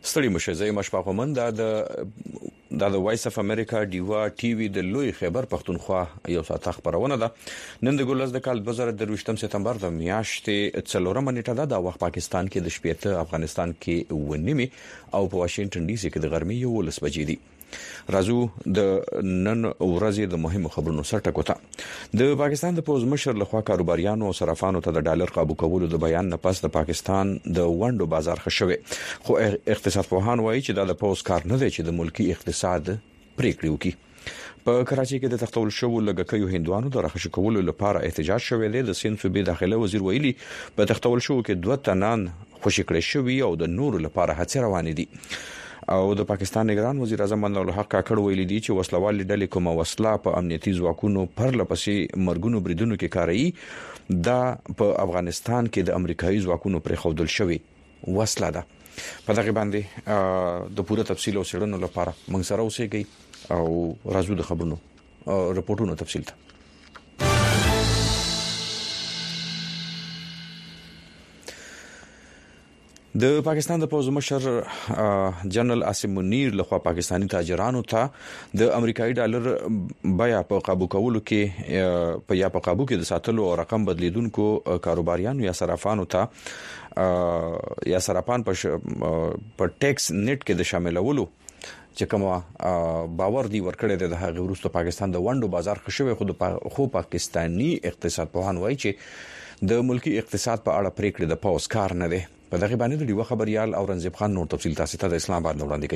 ستړي مشه زې مشفاق ومن د وایس اف امریکا ډیوا ټي وي د لوی خیبر پختونخوا یو ساعت خبرونه ده نن د ګولز د کال 2023 سپتمبر د میاشتې 4 منېټه ده د وخت پاکستان کې د شپېته افغانستان کې ونیمه او په واشنگټن ډي سي کې د غرمې 11 بجې دي راځو د نن ورځې د مهمو خبرونو سره ټکوته د پاکستان د پوز مشر لخوا کاروباریانو او صرافانو ته د ډالر قابو کولو د بیان نه پس د پاکستان د وندو بازار خښوي خو اقتصاد پوهان وایي چې دا د پوز کار نه دی چې د ملکی اقتصاد پریکړې وکړي په کراچۍ کې د تختول شو لګکیو هندوانو د راخښ کولو لپاره احتجاج شوې دی د سند صوبې داخله وزیر ویلي په تختول شو کې 2 تنان خوشی کړی شوی او د نور لپاره هڅې روانې دي او د پاکستان نگران وزیر اعظم منور الحق کاکړ ویلي دي چې وسلوال ډلې کومه وسله په امنیتي ځواکونو پر لپسې مرګونو بریدونو کې کاروي دا په افغانستان کې د امریکایي ځواکونو پر خودل شوی وسله ده په دغه باندې د پوره تفصیل او سړنو لپاره موږ سره اوسېږي او راځو د خبرونو رپورټونو تفصیل ته د پاکستان د پوز مشر جنرال عاصم منیر لخوا پاکستانی تاجرانو ته د امریکایي ډالر بیا په قابو کولو کې په قابو کې د ساتلو او رقم بدلیدونکو کاروباریانو یا صرافانو ته یا صرافان په ټیکس نت کې د شاملولو چې کوم باور دی ورکړی د هغه وروسته پاکستان د وندو بازار خښوي خو پاکستانی اقتصاد پوهان وایي چې د ملکی اقتصاد په اړه پریکړه د پوز کار نه دی په دغه باندې د ډیوه خبريال اورنګزیب خان نور تفصیل تاسو ته د اسلام آباد وړاندې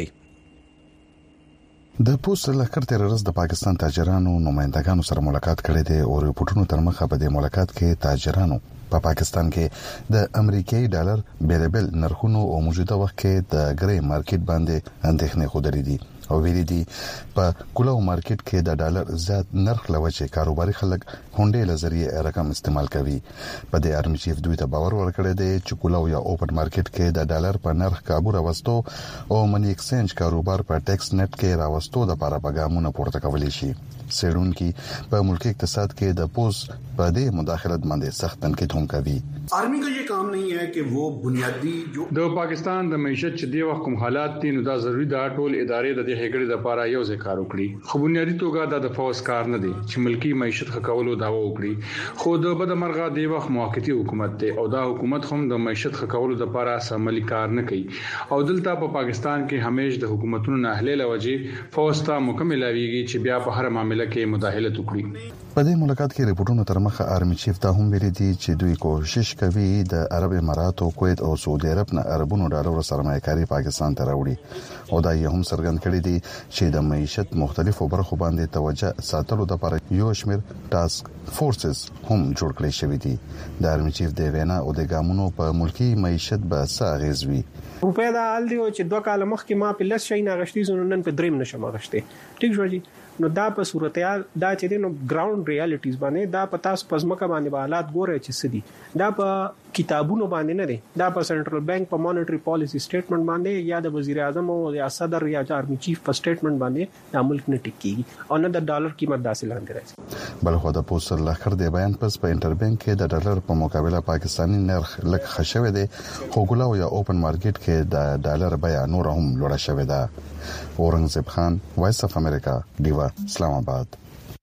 کوي د پوسټ لخر تر ورځ د پاکستان تاجرانو نمائندګانو سره ملاقات کړي دي او ریپورتونو تر مخه په دې ملاقات کې تاجرانو په پاکستان کې د امریکایي ډالر بیلبل نرخونو او موجوده وخت کې د ګری مارکیټ باندې اندېښنې خوده دي او ویلي دي په کولو مارکیټ کې د ډالر زیات نرخ لوجه کاروباري خلک هونډې لزریه رقم استعمال کوي په دې ارمی چیف دوی ته باور ورکړی دی چې کولو یا اوپن مارکیټ کې د ډالر په نرخ کابو راوستو او منی ایکسچینج کاروبار په ټیکس نت کې راوستو د لپاره پیغامونه پورته کولی شي سیرونکي په ملکی اقتصاد کې د پوز په دې مداخلت باندې سخت تنقید هم کوي आर्मी का ये काम नहीं है कि वो बुनियादी जो د پاکستان د معیشت چې دی وخت کوم حالات دي نو دا ضروری دا ټول ادارې د هګړې د لپاره یو ځای کار وکړي خو بنیادی توګه د فوز کار نه دی چې ملکی معیشت خکولو داوا وکړي خو د بد مرغه دی وخت موقتی حکومت ته او دا حکومت هم د معیشت خکولو د لپاره عملی کار نه کوي او دلته په پاکستان کې همیش د حکومتونو نه اهله لوجه فوز ته مکمل ویږي چې بیا په هر معاملې کې مداخله وکړي په دې ملاقات کې ریپورتونو تر مخه آرمی چیف ته هم ویلي دي چې دوی کوشش کوي د عرب اماراتو کویت او سعودي عرب نه اربونو ډالر سرمایه‌کاري پاکستان ته راوړي او دا یې هم څرګند کړی دي چې د معیشت مختلفو برخو باندې توجه ساتلو لپاره یو شمېر ټاسک فورسز هم جوړ کړی شوی دي د آرمی چیف دی وینا او د ګامونو په ملکی معیشت به ساغیزوي روپیا دا حال دی چې 2 کال مخکې ما په لس شي نه غشتي زونن په دریم نشم غشتي ټیک شو جی نو دا په صورتحال دا چې نو ګراوند ریالټیز باندې دا په تاسو پزماکه باندې حالات ګوره چې سدي دا په کتابونو باندې نه دي دا په سنټرل بانک په مانیټری پالیسی سټیټمنټ باندې یا د وزیر اعظم او یا صدر یا آرمی چیف په سټیټمنټ باندې د ملک نه ټیکيږي او نه د ډالر قیمت داسې لاندې راځي بلخو د پوسټر لخر دی بیان پس په انټر بانک کې د ډالر په مقابله پاکستانی نرخ لک خښوي دي خو ګلاو یا اوپن مارکیټ کې د ډالر بیا نور هم لوړه شوې ده اورنګزیب خان وایس اف امریکا دیوا اسلام آباد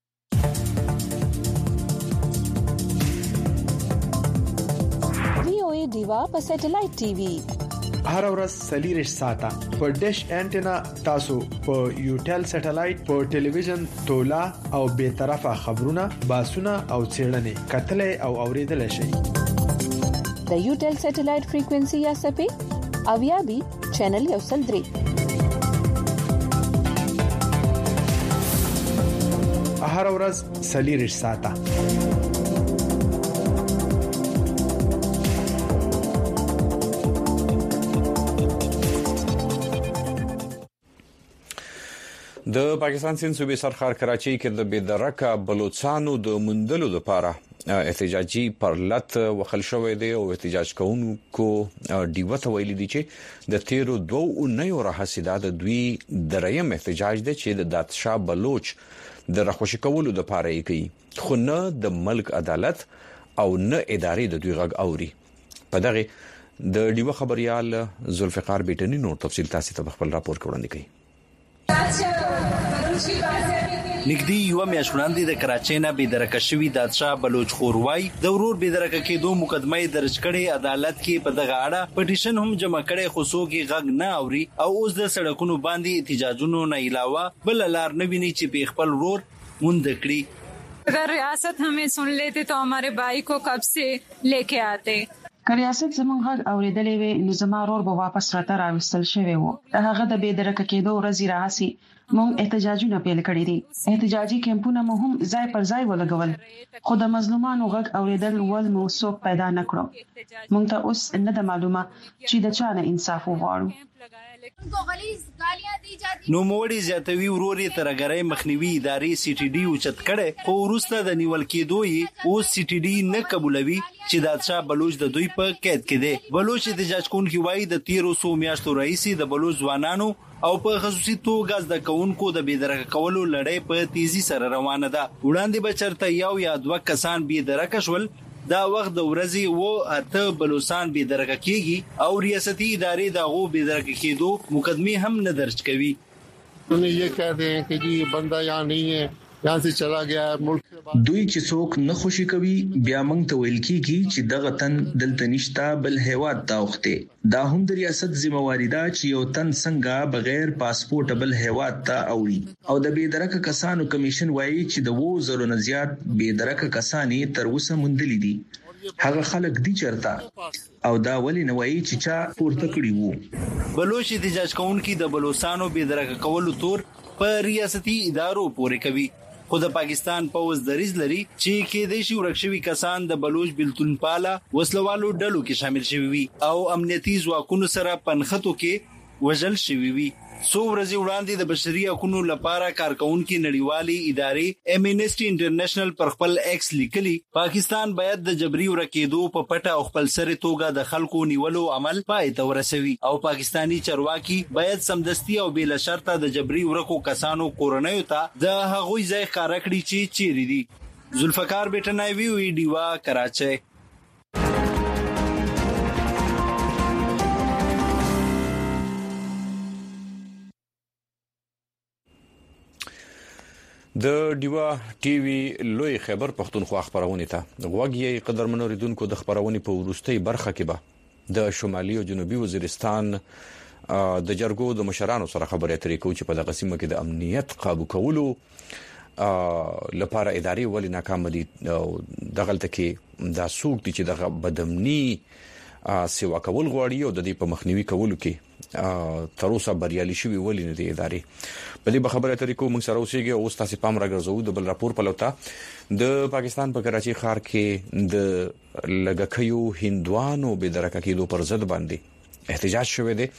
دیوا په سټلایټ ټي وي هر ورځ سلیریش ساته په ډیش انټینا تاسو په یوټل سټلایټ په ټلویزیون تولا او به طرفه خبرونه باسونه او چیرنې کتلې او اوریدل شي د یوټل سټلایټ فریکوئنسي یا سپې او یا بي چینل یو سل درې هر ورځ سلیریش ساته د پاکستان سند صوبې سرخار کراچۍ کې د بيدرکه بلوچستانو د مندلو لپاره احتجاجي پرلط وخل شوې دی او احتجاج کوونکو ډیوته ویلي دي چې د 13 راهسیدا د دوی دریم احتجاج دی چې د داتشاه بلوچ د راخوشي کولو د لپاره یې کوي خو نه د ملک عدالت او نه ادارې د دوی غږ اوري په دغه د ډیوه خبريال ذوالفقار بیٹنی نو تفصیل تاسو ته خپل راپور وړاندې کړي. نګدي یو میاشت وړاندې د کراچۍ نه بېدرکه شوی دادشاه بلوچ خوروای د ورور بېدرکه کېدو مقدمه درج کړي عدالت کې په دغه اړه پټیشن هم جمع کړي خو څوک غږ نه اوري او اوس د سړکونو باندې احتجاجونو نه علاوه بل لار نه ویني چې په خپل ورور مونږ کړی. اگر ریاست हमें सुन लेते तो हमारे भाई को कब से लेके आते. ریاست زمونږ غږ اوریدلې وي نو زما ورور به واپس راته راوستل شوی وو. هغه د بېدرکه کېدو ورځې راهسي مونږ احتجاجونه پیل کړی دي. احتجاجي کمپونه مو هم ځای پر ځای ولګول خو د مظلومانو غږ اوریدل ول مو څوک پیدا نکړو. مونږ ته اوس نه د معلومه چې د چا نه انصاف وغواړو. نو موړي زیاتوي وروري ترګرای مخنیوي ادارې سی ټي ډي اوچت کړي خو وروسته د نیول کېدوی او سی ټي ډي نه قبولوي چې دادشاه بلوچ د دوی په قید کې دي. بلوچ احتجاج کوونکي وایي د 1300 میاشتو رئیسي د بلوچ ځوانانو او په خصوصي توګه د کونکو د بېدرکه کولو لړۍ په تیزی سره روانه ده. وړاندې بچرته یو یا دوه کسان بېدرکه شول دا وخت د ورځې و اته بلوچستان بېدرکه کیږي او ریاستي ادارې د غو بېدرکه کېدو مقدمه هم نه درج کوي. انہیں یہ کہتے ہیں کہ جی بندہ یہاں نہیں ہے یہاں سے چلا گیا ملک. دوی چې څوک نه خوشي کوي بیا موږ ته ویل کیږي چې دغه تن دلته نشتا بل هیواد ته وخته. دا هم د ریاست ذمہواری ده چې یو تن څنګه بغیر پاسپورت بل هیواد ته اوړي. او د بېدرکه کسانو کمیشن وایي چې د 2000 نه زیات بېدرکه کسانې تر اوسه موندلي دي. هغه خلک دي چرته او دا ولی نه وایي چې چا پورته کړی وو. بلوچ احتجاج کوونکي د بلوچستانو بېدرکه کولو تور په ریاستي ادارو پورې کوي. خو د پاکستان پوز دریز لري چې کې د شي ورکشوي کسان د بلوچ بلتون پالا وسلوالو ډلو کې شامل شوي وي او امنیتي ځواکونو سره پنخته کې وژل شوي وي. څو ورځې وړاندې د بشري حقوقو لپاره کارکونکو نړیوالي ادارې امنیسټي انټرنیشنل پر خپل ایکس لیکلي پاکستان باید د جبري ورکېدو په پټه او خپل سره توګه د خلکو نیولو عمل پای ته ورسوي او پاکستانی چارواکي باید سمدستي او بلا شرطه د جبري ورکو کسانو کورنۍ ته د هغوی ځای ښکار کړي چې چیرې دي. ذوالفقار بیٹنی وی ډیوا کراچۍ. د ډیوا ټي وي لوی خیبر پښتونخوا خبرونه ته غوږی قدرمنو ریدونکو د خبرونه په ورستۍ برخه کې به د شمالي او جنوبي وزیرستان د جرګو د مشرانو سره خبرې اترې کوي چې په دغه سیمه کې د امنیت قابو کولو لپاره اداري ولې ناکام دي. دغلته کې دا سوق دي چې دغه بدمني سیوا کول غواړي او د دې په مخنیوي کولو کې تر اوسه بریالي شوی ولې نه دی ادارې. په دې خبره طریقو موږ سره اوسېږي او تاسو پام راګرځو د بل راپور په لوته د پاکستان په کراچي ښار کې د لګکیو هندوانو بېدرکه کېدو پر ضد باندې احتجاج شوی دی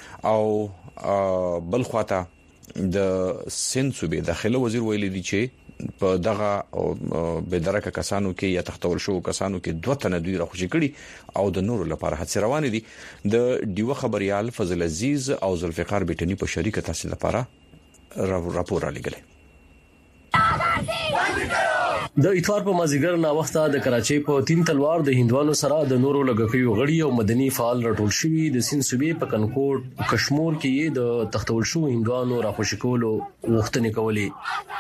او بل خواته د سند صوبې داخله وزیر ویلي دی چې په دغه بېدرکه کسانو کې یا تختول شو کسانو کې 2 تنه دوی راخوشي کړي او د نورو لپاره هڅه روانه دي. د ډیوه خبريال فضل عزیز او ذوالفقار بیٹنی په شریکه تاسو لپاره راپور را لګل. د اتوار په مازیګر نا وخته د کراچۍ په 3 تلوار د هندوانو سره د نورو لګکیو غړي او مدني فعال راټول شوي د سند صوبې په کنکوټ کشمیر کې د تختول شو هندوانو راخوشي کولو غوښتنې کولې.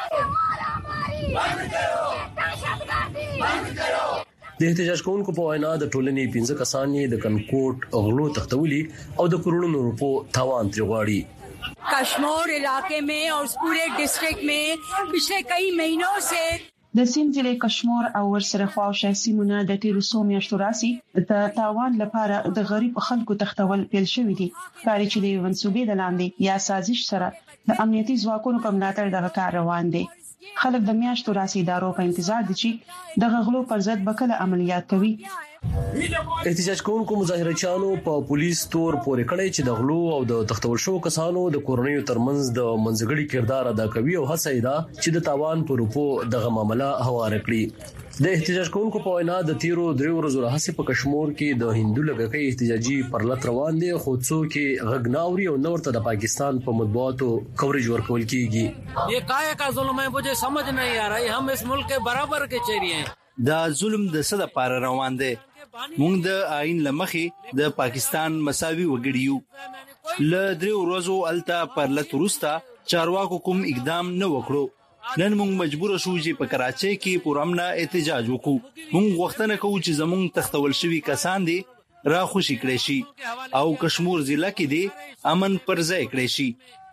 د احتجاج کوونکو په وینا د ټولنې 15 کسان د کنکوټ غلو تختولي او د کروڑونو روپو تاوان تر غواړي. کشمیر علاقے میں اور پورے ڈسٹرکٹ میں پچھلے کئی مہینوں سے د سند ضلع کشمیر او ورسره خواوشه سیمونه د 1300 میاشتو راسي د تاوان لپاره د غریب خلکو تختول پیل شوې دي. کاري چې د منسوبې د لاندې یا سازش سره د امنیتي ځواکونو په ملاتړ دغه کار روان دي. خلک د میاشتو راسي ادارو په انتظار دي چې د غغلو پر ضد بکله عملیات کوي. احتجاج کوونکو مظاهرچیانو په پولیس تور پورې کړی چې د غلو او د تختول شو کسانو د کورنیو ترمنځ د منځګړي کردار ادا کوي او هڅه ده چې د تاوان پر روپو دغه معاملې هواره کړي. د احتجاج کوونکو په وینا د 3 ورځو راهسي په کشمیر کې د هندو لګکۍ احتجاجي پرلط روان دي خو څوک غږناوري او نور ته د پاکستان په مطبوعاتو کوریج ورکول کیږي. یہ کایا کا ظلم ہے مجھے سمجھ نہیں آ رہا ہے. ہم اس ملک کے برابر کے چہرے ہیں. دا ظلم د څه د پاره روان دي موږ د آئین لمخې د پاکستان مساوي وګړي یو. ل 3 ورځو الته پر لتروستا چارواکو کوم اقدام نه وکړو. نن موږ مجبور شو چې په کراچۍ کې پرامنه احتجاج وکړو. موږ غوښتنه کوو چې زموږ تختول شوی کسان دي را خوشی کړي شي او کشمیر ضلع کې دي امن پر ځای کړي شي.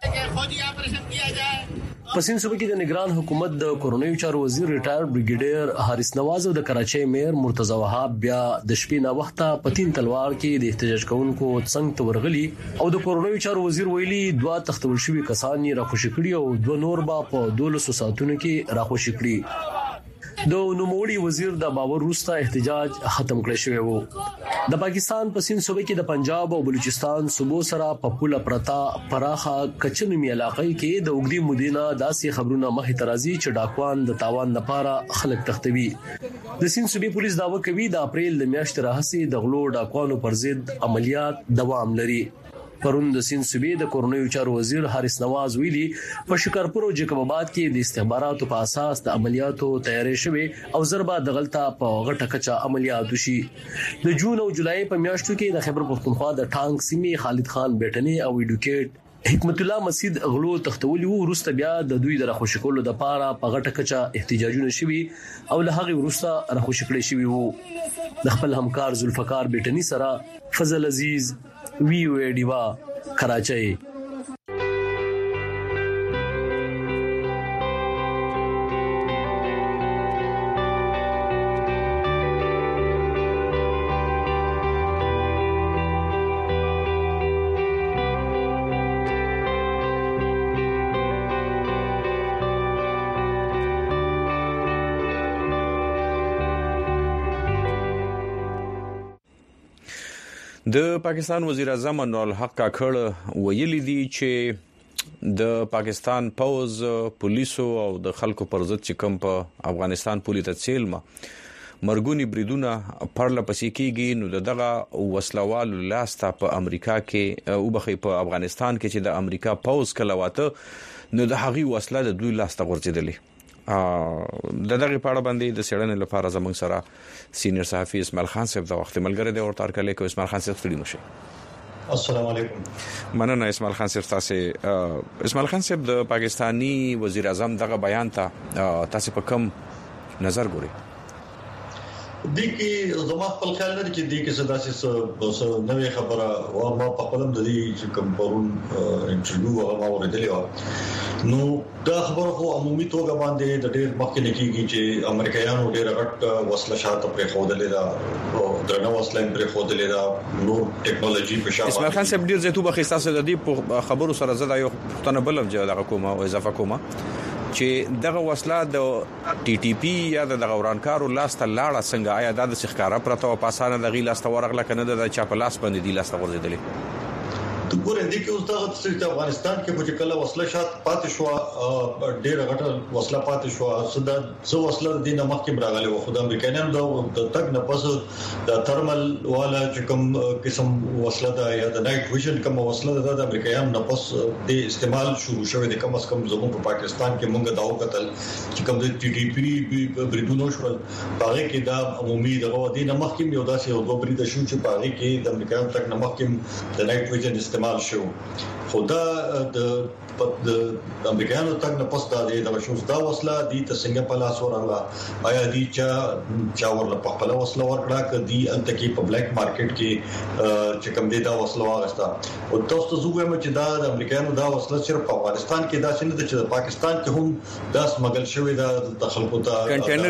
پسین صوبې کې د نگران حکومت د کورونیو چارو وزیر ریټایر بریګیډیر حارث نواز او د کراچۍ میر مرتضی وهاب بیا د شپې نه وخته پتین تلوار کې د احتجاج کوونکو څنګه تورغلي او د کورونیو چارو وزیر ویلي 2 تختول شوی کسان یې را خوشی کړي او 2 نور با په 12 ساعتونو کې را خوشی کړي. د نوموړي وزیر د باور وروسته احتجاج ختم کړی شوی وو. د پاکستان په سند صوبې کې د پنجاب او بلوچستان صوبو سره په پوله پرتا پراخه کچنمي علاقې کې د وګړي مدینه داسې خبرونه مخې ترازی چې ډاکوان د تاوان لپاره خلک تختوي. د سند صوبې پولیس داوا کوي د اپریل د میاشتې راهسي د غلو ډاکوانو پر ضد عملیات دوام لري. پرون د سند صوبې د کورونیو چارو وزیر حارث نواز ویلي په شکارپور او جیکب آباد کې د استخباراتو په اساس د عملیاتو تیاری شوه او ضربه د غلطه په غټه کچا عملیات وشي. د جون او جولای په میاشتو کې د خیبر پختونخوا د ټانک سیمې خالد خان بیٹنی او ایډوکیټ حکمت الله مسجد غلو تختولي ورسته بیا د دوی د راخوشکولو د پاره په غټه کچا احتجاجونه شوي او له هغه ورسته راخوشکړي شوي وو. د خپل همکار ذوالفقار بیٹنی سره فضل عزیز ویو ایډیوا کراچۍ. د پاکستان وزیر اعظم انور الحق کاکړ ویلي دي چې د پاکستان پوز پولیسو او د خلکو پر ضد چې کوم په افغانستان پولیس تسهیل مرګونی بریدونه پرله پسې کیږي نو دغه وسلوال لاسته په امریکا کې او بخې په افغانستان کې چې د امریکا پوز کلواته نو د هغي وسله د دوی لاسته ورځېدلې. د دغه پاړه باندې د سړنې لپاره زموږ سره سینیئر صحافي اسماعیل خان صاحب د وخت ملګری دی او تر کله کې اسماعیل خان صاحب ستړي مشه. السلام علیکم. مننه اسماعیل خان صاحب تاسو. اسماعیل خان صاحب د پاکستانی وزیر اعظم دغه بیان ته تاسو په کوم نظر ګورئ؟ د کې زما خپل خیال لري چې د کې صداسي نوې خبره او ما په خپل د دې چې کوم پرون انټرویو هغه ما ورېدلې نو دا خبره خو عمومي توګه باندې د ډېر مخکې کېږي چې امریکایانو ډېر غټ وسله شاته پرې خوده دا او درنه وسله پرې خوده دا نو ټیکنالوژي په شاته. اسماعیل خان صاحب ډېر زیاتو بخښتاسو د دې خبرو سره زده یو پښتنه بلم چې کومه او اضافه کومه چې دغه وسله د ټي ټي پی یا د غورانکارو لاسته لاړه څنګه آیا د ښکارا پرته او پاسانه د غی لاسته ورغله کنه د چا په لاس باندې دی لاسته ورزيدلې. د ګورې د کې اوس د افغانستان کې چې کله وسله شات پاتې شو ډېر غټه وسله پاتې شو صدا څو وسله د دینه مخکې راغلي و خدای امریکایانو د تک نه پس د ترمل والا چې کوم قسم وسله ده یا د نایټ ویژن کوم وسله ده د امریکایانو نه پس د استعمال شروع شوه د کم از کم زموږ په پاکستان کې مونږ داو قتل چې کوم د ټي ټي پی بریدونو شو باغې کې دا عمومي دغه دینه مخکې یو داسې یو دوه برید شو چې باغې کې د امریکایانو تک نه مخکې د نایټ ویژن استعمال شو خدا د امریکایانو تک نه پستا دی دا شو دا وسله دي ته څنګه په لاس ورغله آیا دي چا ورله په خپل وسله ورکړه کدي انت کې په بلیک مارکیټ کې چې کوم دی دا وسله واغستا او تاسو زه وایم چې دا د امریکایانو دا وسله صرف په افغانستان کې دا څنګه چې د پاکستان کې هم دا سمګل شوی دا د خلکو ته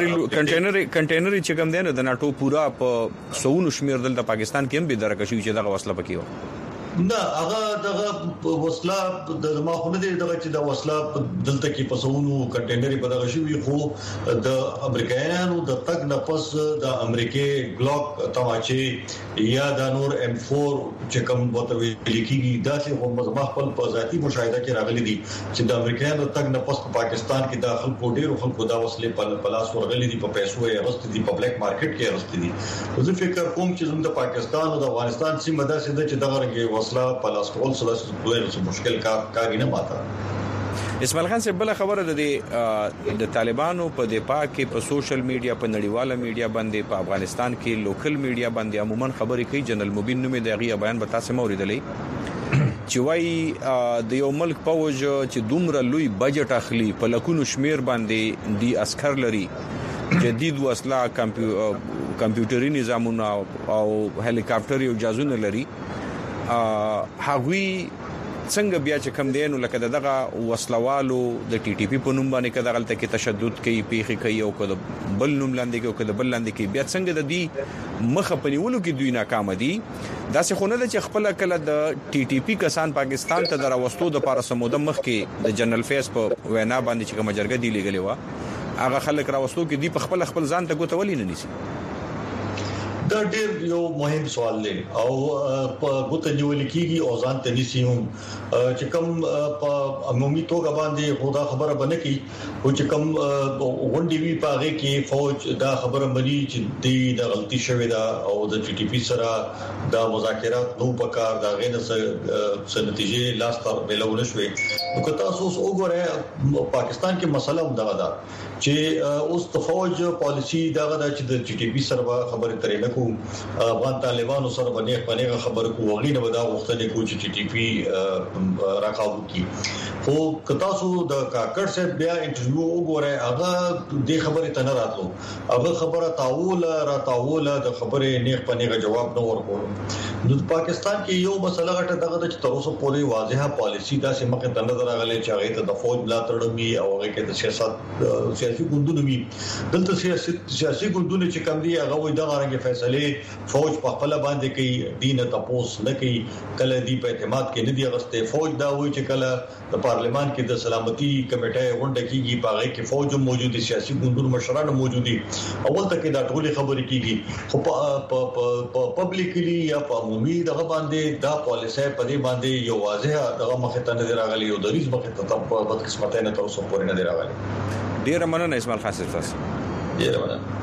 کنټینر چې کوم دی د ناتو پورا په سونو شمیر د پاکستان کې هم به درکشي چې دا وسله پکې و نه هغه دغه وسله د ماخونه دي دغه چې د وسله دلته کې پسونو کنټینر په دغه شی خو د امریکایانو د تک نه پس د امریکای ګلوک تماچې یا د نور M4 چې کوم بوته لیکيږي دا چې هم خپل په ذاتی مشاهده کې راغلي دي چې د امریکایانو تک نه پس په پاکستان کې داخل کوډیر خلکو دا وسلې په پلاس ورغلي دي په پیسو یې راست دي په بلیک مارکیټ کې راست دي زه فکر کوم چې زموږ د پاکستان او د افغانستان سیمه دا چې دغه وسله پلاس کول سره ډېر مشکل کار نه ماته. اسماعیل خان صاحب بل خبره د طالبانو په دفاع کې په سوشل میډیا په نړیواله میډیا باندې په افغانستان کې لوکل میډیا باندې عموما خبرې کوي. جنرال مبین نومې د غي بیان به تاسو موریدلې چې وایي د یو ملک پوج چې دومره لوی بجټ اخلي په لکونو شمیر باندې دی عسكر لري جدید وسله کمپیوټري نظامونه او هلیکاپټر یو جازونه لري هغوی څنګه بیا چې کم دین لکه دغه وسلوالو د ټي ټي پی په نوم باندې کده غلطه کې تشدد کوي پیخي کوي او کده بل نوم لاندې کوي او کده بل لاندې کوي بیا څنګه د دې مخه پنیولو کې دوی ناکام دي. دا څه خونه ده چې خپل کله د ټي ټي پی کسان پاکستان ته دراوستو د پاره سموده مخ کې د جنرال فیس په وینا باندې چې کوم جرګه دی لګلې و هغه خلک راوستو کې دی په خپل ځان ته ګوتولې نه نيسي. دا ډېر یو مهم سوال دی او په ګوت نیول کېږي او ځان ته نيسي هم چې کوم په عمومي توګه باندې خدا خبره بنه کی او چې کوم غونډې وی پاغه کې فوج دا خبره ملي چې د غلطي شوې ده او د ټي ټي پی سره دا مذاکرات نو پکار دا غینه سره نتیجې لاس تر بلول شوې. نو که تاسو وګورئ پاکستان کې مسله هم دا ده چې اوس د فوج پالیسی دا غدا چې د ټي ټي پی سره خبره ترې کو افغان طالبانو سره باندې خبر کو وغینه ودا وختونه کو چې ټي ټي پی راکاو کی خو کتاسو د کاکړ صاحب بیا انټرویو وګورئ هغه د خبره تنه راتلو هغه خبره تاول د خبره نیغ پنیغه جواب نه ورکول. نو پاکستان کې یو مسله غټه دغه چې تر اوسه پورې واضحه پالیسی دا چې مخه تنه راغلي چې هغه د فوج بلا تړمي او هغه کې د سیاسي ګوندونو می دلته سیاسي ګوندونه چې کم دي هغه وي دغه رنګ فیصله فوج په خپل باندې کوي دین ته پوس نه کوي کله دی په اعتماد کې نه دی غسته. فوج دا وایي چې کله د پارلیمان کې د سلامتي کمیټه غونډه کیږي پاره کې فوج موجود دي سیاسي ګوندونو مشران موجود دي اول ته کې دا ټول خبرې کیږي خو په پبليکلی یا په عمومي دغه باندې دا پالیسي په دې باندې یو واضحه دغه مخه ته نه راغلي او د ریس مخه ته په بدقسمتۍ نه تر اوسه پورې نه راغلي. ډیر مننه اسماعیل خان صاحب. ډیر مننه.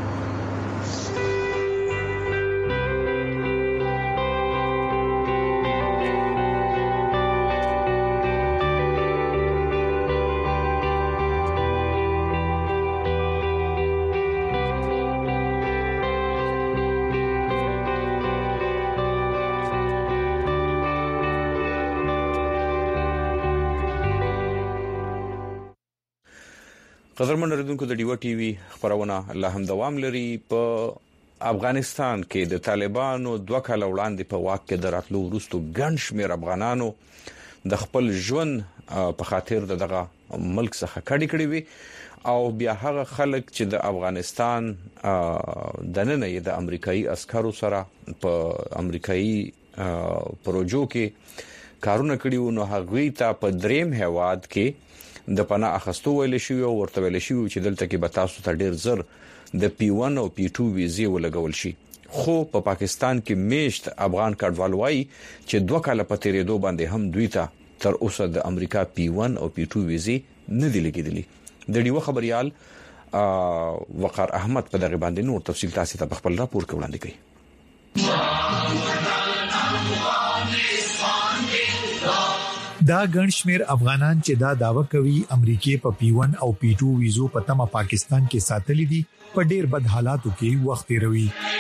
قدرمن اوریدونکو د ډیو ټي وي خبرونه الله هم دوام لري. په افغانستان کې د طالبانو 2 کال وړاندې په واک کې دراتلو وروسته ګڼ شمېر افغانانو د خپل ژوند په خاطر دغه ملک څخه کډی وي او بیا هغه خلک چې د افغانستان د نن د امریکایي عسکرو سره په امریکایي پروژو کې کارونه کړیو نو هغه ته په دریم هواد کې د پناه اخستو ویل شي او ورته ویل شي چې دلته کې به تاسو ته ډیر زر د P1 او P2 ویزې ولګول شي. خو په پاکستان کې میشت افغان کډوال وایي چې 2 کال په تیرېدو باندې هم دوی ته تر اوسه د امریکا P1 او P2 ویزې نه دی لګیدلی. د ډیو خبريال وقار احمد په دغه باندې نور تفصیل تاسو ته خپل راپور وړاندې کوي. دا ګڼ شمیر افغانان چې دا داوا کوي امریکای په P1 او P2 ویزو په تمه پاکستان کې ساتلې دي په ډیر بد حالاتو کې وخت تیروي.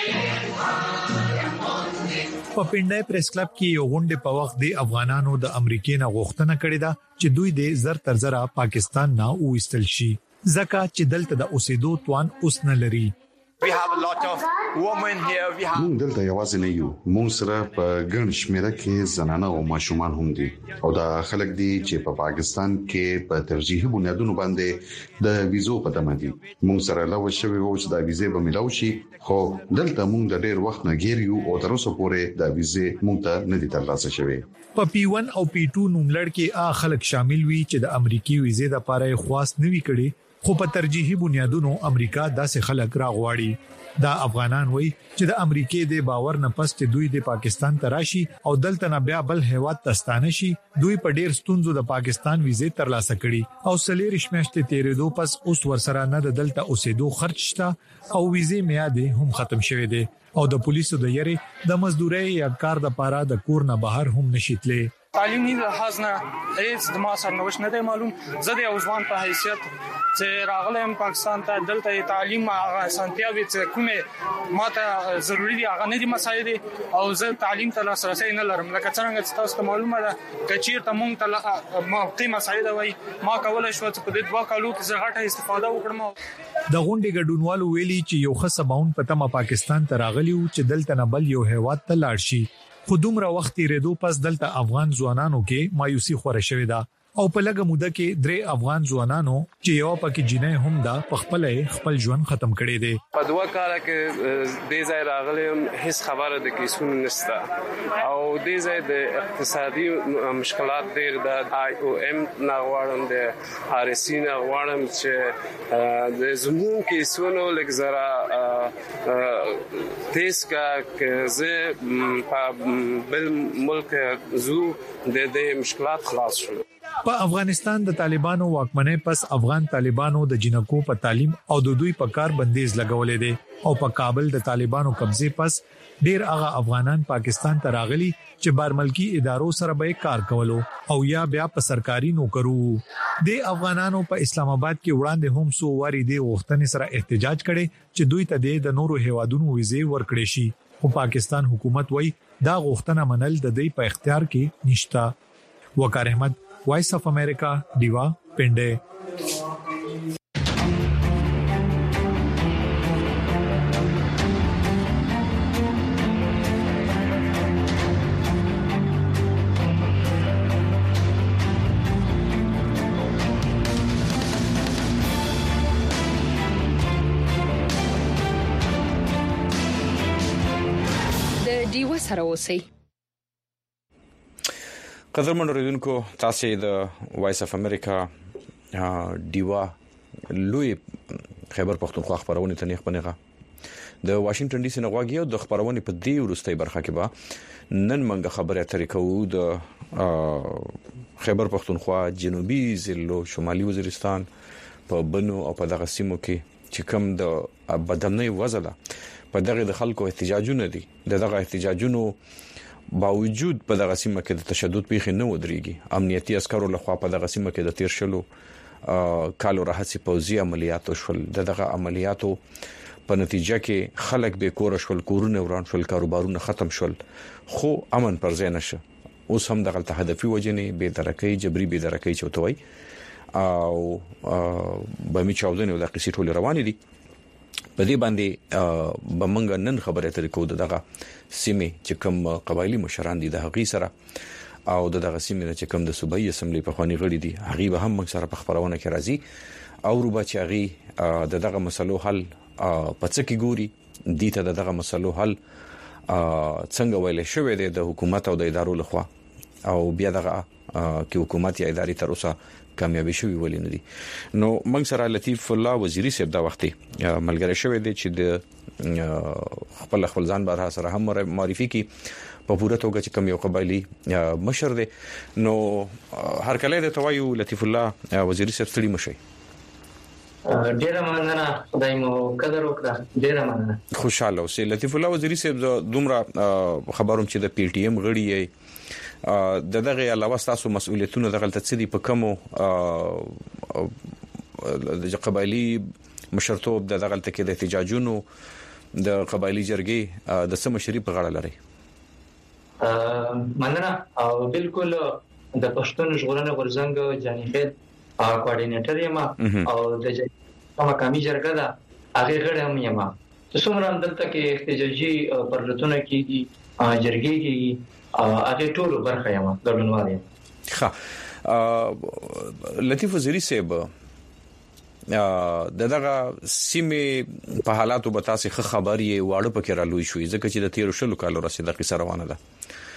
په پنډای پریس کلب کې یو غونډه په وخت د افغانانو د امریکای نه غوښتنه کړې ده چې دوی د زر تر زره پاکستان نه وېستل شي ځکه چې دلته د اوسېدو توان اوس نه لري. We have a lot of women here. موږ دلته یوازې نه یو، موږ سره په ګڼ شمېره کې زنانه او ماشومان هم دي او دا خلک دي چې په پاکستان کې په ترجیحي بنیادونو باندې د ویزو په تمه دي. موږ سره لا وشوي او چې دا ویزې به ملاوي شي خو دلته موږ د ډېر وخت نه ګیرو او تر اوسه پورې دا ویزې موږ ته نه دي ترلاسه شوې. په P1 او P2 نوملړ کې خلک شامل وي چې د امریکای ویزې لپاره خواست نه وی کړي خو په ترجیحي بنیادونو امریکا داسې خلک راغواړي. دا افغانان وایي چې د امریکای د باور نه پس چې دوی د پاکستان ته راشي او دلته نه بیا بل هیواد تستانه شي دوی په ډیر ستونزو د پاکستان ویزې ترلاسه کړي او سلیریش میاشتې تیرېدو پس اوس ورسره نه د دلته اوسېدو خرج شته او ویزې میاده هم ختم شوه دي او د پولیسو د یری د مزدوري یا کار د پاره د کور نه بهر هم نشیتلې. تعلیمي لحاظ نه هیڅ د ما سرنوشت نه دی معلوم. زه د ځوان په حیثیت چې راغلم پاکستان ته، دلته تعلیم هغه سنتیاوي چې کومه ماته ضروری دي هغه نه دي مسایل دي او زه تعلیم ته لاسرسي نه لرم. لکه څنګه چې تاسو ته معلومه ده کچیر ته مونږ ته موقتی مسایل وای ما کولای شو چې په دې 2 کالو کې زه غټه استفاده وکړم. د غونډې ګډونوالو ویلي چې یو ښه سباون په تمه پاکستان ته راغلی او چې دلته نه بل یو هیواد ته لاړ شي. خو دومره وخت ریدو پس دلته افغان ځوانانو کې مایوسي خوره شوې ده او په لږه موده کې 3 افغان ځوانانو چې یو پکې جنې هم دا خپل ژوند ختم کړي دي. په 2 کال کې د ځای راغلم هیڅ خبره د کیسون نشته او د ځای د اقتصادي مشکلات ډېر د IOM ناوړم د RSC ناوړم چې د زمون کیسونو لګزرا تیز کا چې په بل ملک زو د مشکلات خلاص شو. په افغانستان د طالبانو واکمنۍ پس افغان طالبانو د جنکو په تعلیم او د دوی په کار بندیز لګولې دي او په کابل د طالبانو قبضه پس ډیر هغه افغانان پاکستان ته راغلي چې بارملکی ادارو سره به کار کولو او یا بیا په سرکاري نوکرو. د افغانانو په اسلام آباد کې وړاندې هم سو واري دي وختن سره احتجاج کړي چې دوی ته د نورو هیوادونو ویزه ورکړي شي. خو پاکستان حکومت وایي دا غوښتنه منل د دوی په اختیار کې نشته. وقار احمد، وائس اف امریکا، دیوا پنډه. د دیوا سره اوسئ. قدرمن اوریدونکو، تاسو د وایس اف امریکا دیوا لوی خیبر پختونخوا خبرونه ته نه د واشنگټن ډي سي نغواګي او د خبرونه په دی ورستۍ برخه کې به نن منګه خبره اترې کوو د خیبر پختونخوا جنوبي ضلع شمالي وزیرستان په بنو او په دغه سیمو کې چې کوم د بدنۍ وزله په دغه د خلکو احتجاجونه دي. دغه احتجاجونو باوجود په دغه سیمه کې د تشدد پیښې نه ودرېږي. امنیتي عسکرو لخوا په دغه سیمه کې د تیر شلو کالو راهڅي پوځي عملیات وشول. دغه عملیاتو په نتیجه کې خلک به کور شول، کورونه وران شول، کاروبارونه ختم شول، خو امن پر ځای نشه. اوس هم دغه هدفي وجنې به درکې جبري به درکې چوتوي او به می چاودنه د قصې ټول روان دي. په دې باندې بمنګ نن خبره ترې کو دغه سیمه چې کوم قبایلی مشران دي د هغې سره او دغه سیمه چې کوم د صوبایي اسمبلی په خواني غړي دي هغه به هم موږ سره په خبرونه کې راځي او روبا چې هغه دغه مسلو حل پڅ کې ګوري دي ته دغه مسلو حل څنګه ویل شوې ده د حکومت او د ادارو لخوا او بیا دغه کې حکومت یا اداري تر اوسه کامیابی شوی ولې نه دي. نو موږ سره لطیف الله وزیری صاحب دا وختي ملګری شوی دی چې د خپل ځان بار سره هم معرفي کی په پوره توګه چې کوم یو قبایلی مشر دی. نو هر کله د توایو لطیف الله وزیری صاحب ستړي مشي. ډیره مننه، خدای مو قدر وکړه. ډیره مننه، خوشاله اوسئ. لطیف الله وزیری صاحب دومره خبروم چې د پی ټی ایم غړي یې دغه علاوه تاسو مسؤلیتونه دغه تدسیدي په کومو د قبایلی مشرتوب دغه تکي د احتجاجونو د قبایلی جرګې د سم شریف په غاړه لري. مننه او بالکل د پښتون ژغورنې غورځنګ جاني خید کوارډینیټر یم او د مقامي جرګه دا هغه غړی هم یم. څومره دلته کې احتجاجي پرلتونه کیږي جرګې کیږي هغه ټول برخه یم ګډونوال یم. ښه لطیف وزیری صاحب دغه سیمه په حالاتو به تاسو خبري واړه پکې را لوي شوې ځکه چې د 13 کالو رسیدل قصه روانه ده.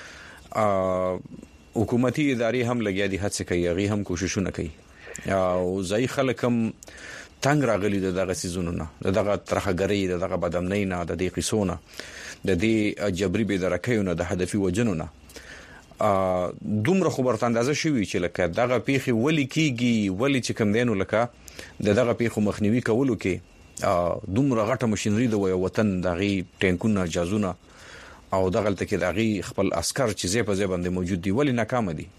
حکومتي ادارې هم لګیا دي هڅه کوي، هغه هم کوششونه کوي او ځای خلک هم تنگ راغلي دغه سيزونو نه، دغه ترخګري، دغه بدامنۍ نه، د دې قصونه، د دې جبري به درکېونه، د هدفي وجنونه دومره خبرت اندازه شوی چې لکه دغه پیخي ولي کیږي، ولي چې کم دینو لکه دغه پیخو مخنیوي کولو کې دومره غټه ماشينري د وطن دغه ټینکونه، جازونه او دغه تل کې دغه خپل عسكر چې زی په زی باندې موجود دي ولې ناکام دي؟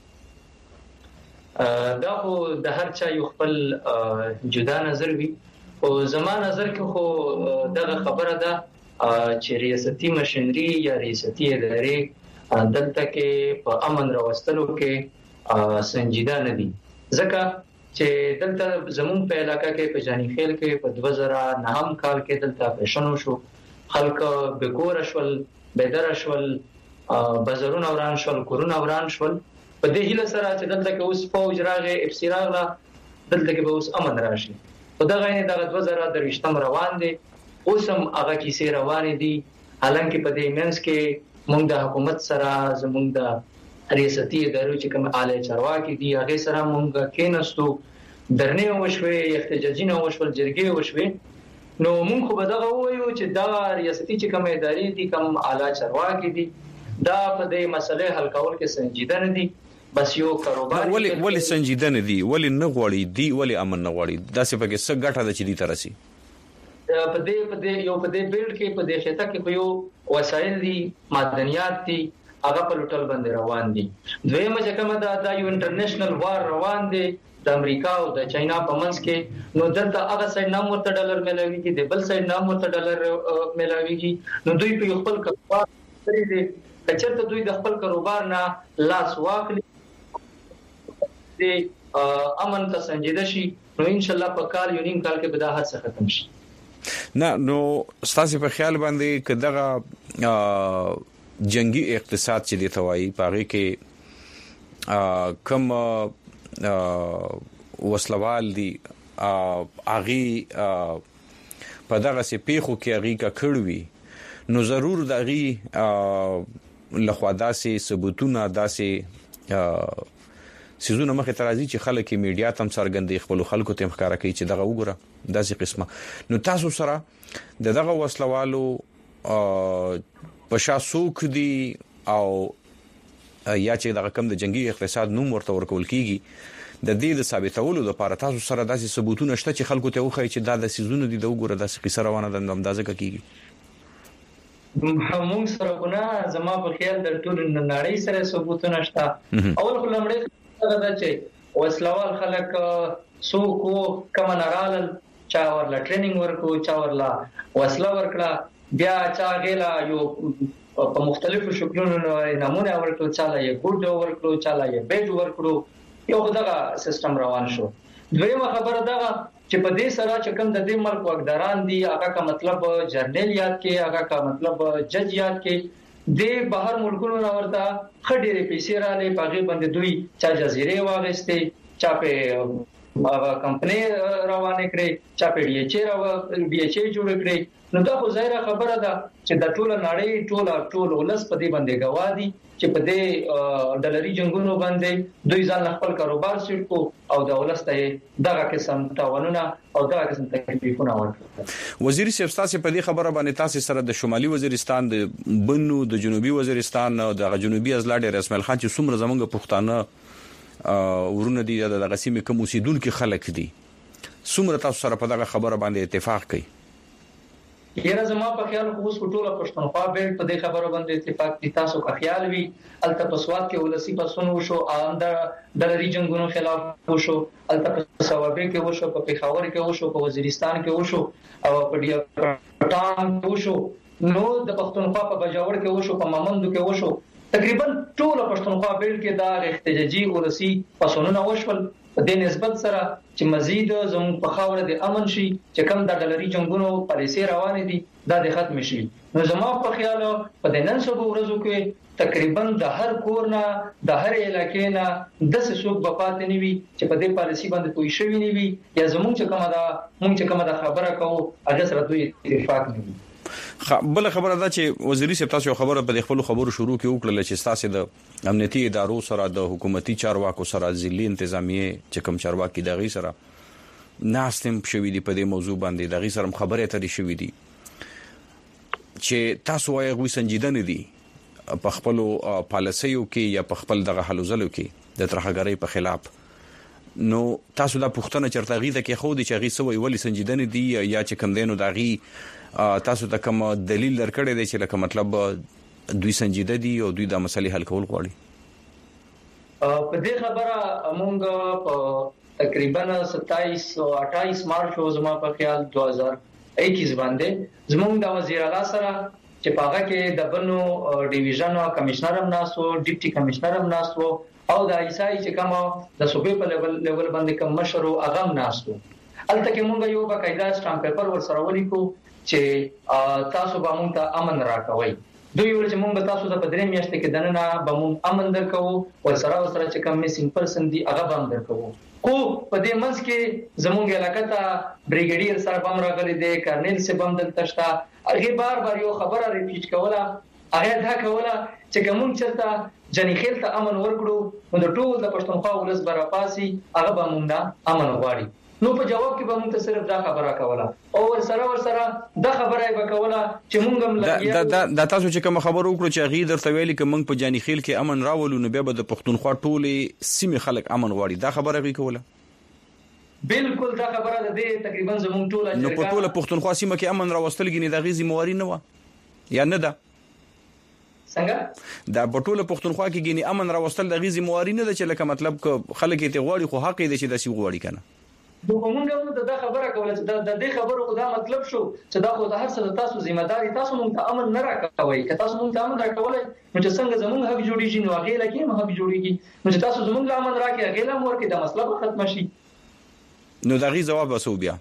دا خو د هر چا یو خپل جدا نظر وي او زموږ نظر کې خو دغه خبره ده چې ریاستي مشنري یا ریاستي ادارې دلته کې په امن راوستلو کې سنجیده نه دي ځکه چې دلته زموږ په علاقې کې په جانی خیل کې په 2009 کال کې دلته اپریشن وشو خلک بګور شول بدر شول بازارونه وران شول کورونه وران شول په دې هیله سره چې دلته کې اوس فوج راغی افسراغ لا دلته کې به اوس امن راشي په دغه نه د 2023 روان دي اوس هم هغه کیسې روان دي حالانکه په دې منځ کې موږ د حکومت سره زموږ د ریاستي ادارو چې کوم اعلی چارواکي دي هغه سره موږ کېناستو درنه وشوي احتجاجونه وشول جرګې وشوي نو موږ خو به دغه وایو چې دا ریاستي چې کوم ادارې دي کوم اعلی چارواکي دي دا په دې مسلې حل کول کې سنجیده نه دي بس یو کاروبار ولی سنجیده نه دي ولی نه غوړي دي ولی امن نه غوړي دا څه پکې څه ګټه ده چې دي ترسي په دې بیلډ کې په دې خطه کې یو وسایل دي معدنیات دي هغه په لوټل باندې روان دي دویمه چې کومه دا یو انټرنیشنل وار روان دي د امریکا او د چاینا په منځ کې نو دلته هغه سایډ نام ورته ډالر ملاويږي د بل سایډ نام ورته ډالر ملاويږي نو دوی په خپل کاروبار لري دي کچته دوی د خپل کاروبار نه لاس واخلي د امن ته سنجیده شي نو ان شاء الله په کال یو نیم کال کې به دا حادثه ختم شي نه نو ستاسو په خیال باندې کداغه جنگي اقتصاد چې دی توای پاره کې کم وسلوال دي اغي په دغه سي پیخو کې اغي کا کړوي نو ضرور دغه لخوا داسې ثبوتونه داسې سيزونه مخه ترازی چې خلک میډیا تم څرګندې خپل خلکو ته ښکارا کوي چې دغه وګوره داسې قسمه نو تاسو سره دغه وسلوالو پښا سوق دي او یا چې دغه کم د جنگي اقتصاد نوم ورته ورکول کیږي د دې د ثابتولو لپاره تاسو سره داسې ثبوتونه شته چې خلکو ته وخی چې دا د سيزونه دي د وګوره داسې قصه روانه ده اندازه کیږي موږ سره ګنا زما په خیال د ټول نړۍ سره ثبوتونه شته اول خو لمړی دا چې وسلوال خلک سوکو کوم نارال چا ورلا ټریننګ ورکو چا ورلا وسله ورکړه بیا چا غیلا یو په مختلفو شکلونو نمونه ورکړو چا لا یې ګوډ ورکړو چا لا یې بیج ورکړو یو دغه سیستم روان شو دویمه خبره دا چې په دې سره چې کوم د دې ملک وګداران دي هغه کا مطلب جرنل یاد کې هغه کا مطلب جج یاد کې د بهر ملکونو راورته خډيري پیسې را لې پاغي باندې دوی چا جزیره واغسته چا په کمپنی روانه کړې چا په ډي ایچ جوړ کړې نو دا خو ظاهره خبره ده چې د ټول نړۍ ټول ولس په دې باندې گواهی چې په دې ډالري جنگونو باندې دوی ځان خپل کاروبار سیټ کو او د ولس ته دغه قسم تاوانونه او دغه قسم تکلیفونه ورکړل وزیر صاحب تاسو په دې خبره باندې تاسو سره د شمالي وزیرستان د بنو د جنوبي وزیرستان او د جنوبي ازلا ډېر اسماعیل خان چې څومره زمونږ پښتانه ورونه دي د غسیمه کوم اوسیدونکو خلک دي څومره تاسو سره په دغه خبره باندې اتفاق کوي یره زما په خیال خو اوس ټوله پښتونخوا بیل په دې خبرو باندې اتفاق دي تاسو کا خیال وی التپسوات کې ولسی پسونو شو آنده د ریجنګونو خلاف وشو التپسوابه کې وشو په پیښور کې وشو په وزیرستان کې وشو او په ډیاپټان کې وشو نو د پښتونخوا په بجاور کې وشو په مامندو کې وشو تقریبا ټوله پښتونخوا بیل کې دا احتجاجي ولسی پسونو وشول په دې نسبت سره چې مزید زموږ په خاور د امن شي چې کوم د ډالري جنگونو پالیسي روان دي دا د ختم شي نو زما په خیال په د نن سبا ورځو کې تقریبا د هر کورنا د هر علاقې نه د سوق بپات نه وي چې په دې پالیسي باندې کوئی شوی نه وي یا زموږ چې کومه دا خبره کوو هغه سره دوی اتفاق نه وي بل خبره ده چې وزیري صاحب تاسو خبره په خپل خبرو شروع کې وکړل چې تاسو د امنیتي ادارو سره د حکومتي چارواکو سره ځلې انتظامیه چې کوم چارواکي دغه سره ناستم شوې دي په دې موضوع باندې دغه سره خبره اترې شوې دي چې تاسو وايي غوي سنجیده نه دي په خپل پالیسیو کې یا په خپل دغه حلوزلو کې د ترهګرۍ په خلاف نو تاسو دا پښتنه چرته غي د کې خو دي چې غي سوې ولې سنجیده نه دي یا چې کم دینو دغه تاسو ته کوم دلیل درکړی دی چې لکه مطلب دوی سنجیده دي او دوی د مسلې حل کول غواړي؟ په دې خبره موږ په تقریبا 27 او 28 مارچ زما په خیال 2021 باندې زموږ د وزیر اعلی سره چې پاغه کې د بنو ډیویژن او کمشنر هم ناسو ډیپټي کمشنر هم ناسو او د ایسای چې کوم د صوبې په لیول باندې کوم مشرو اغم ناسو الته کې موږ یو باقاعده سټامپ پیپر ور سره ولیکو چې تاسو به موږ ته امن راکوي. دوی ول چې موږ تاسو ته په درې میاشتې کې دننه به موږ امن درکو ور سره چې کوم میسینګ پرسن دی هغه به هم درکو. کو په دې منځ کې زموږ علاقې ته بریګیډیر سره بم راغلي دي، کرنل سره بم دلته شته. هغه بار یو خبره ریپیټ کوله، هغه دا کوله چې کوم چرته جنیخیل ته امن ورکړو نو د ټول د پښتونخوا ولس براباسي هغه به موږ امن غواړي. نو په جواب کې به موږ ته صرف دا خبره کوله او ور سره دا خبره به کوله چې موږ هم دا تاسو چې کوم خبر وکړو چې غیر درته ویلي چې موږ په جانی خیل کې امن راولو نو بیا به د پښتونخوا ټولې سیمې خلک امن غواړي، دا خبره غي کوله؟ بالکل دا خبره ده تقریبا زموږ ټوله نو په ټوله پښتونخوا سیمه کې امن راوستل غني د غیزي مواري نه و یا نه ده؟ څنګه دا په ټوله پښتونخوا کې غني امن راوستل د غیزي مواري نه ده چې لکه مطلب ک خلک ته غواړي خو حق دې چې د سی غواړي کنه. نو موږ دا خبره کوله چې د دې خبرو خدا مطلب شو چې دا خو د هر څه تاسو ذمہ داری، تاسو موږ ته امن نه راکوي. که تاسو موږ ته امن راکولای نو چې څنګه زموږ حق جوړیږي نو هغه لکه هم حق جوړیږي. نو چې تاسو زموږ له امن راکې هغه له مور کې د مسله به ختم شي. نو دا غي جواب وسو بیا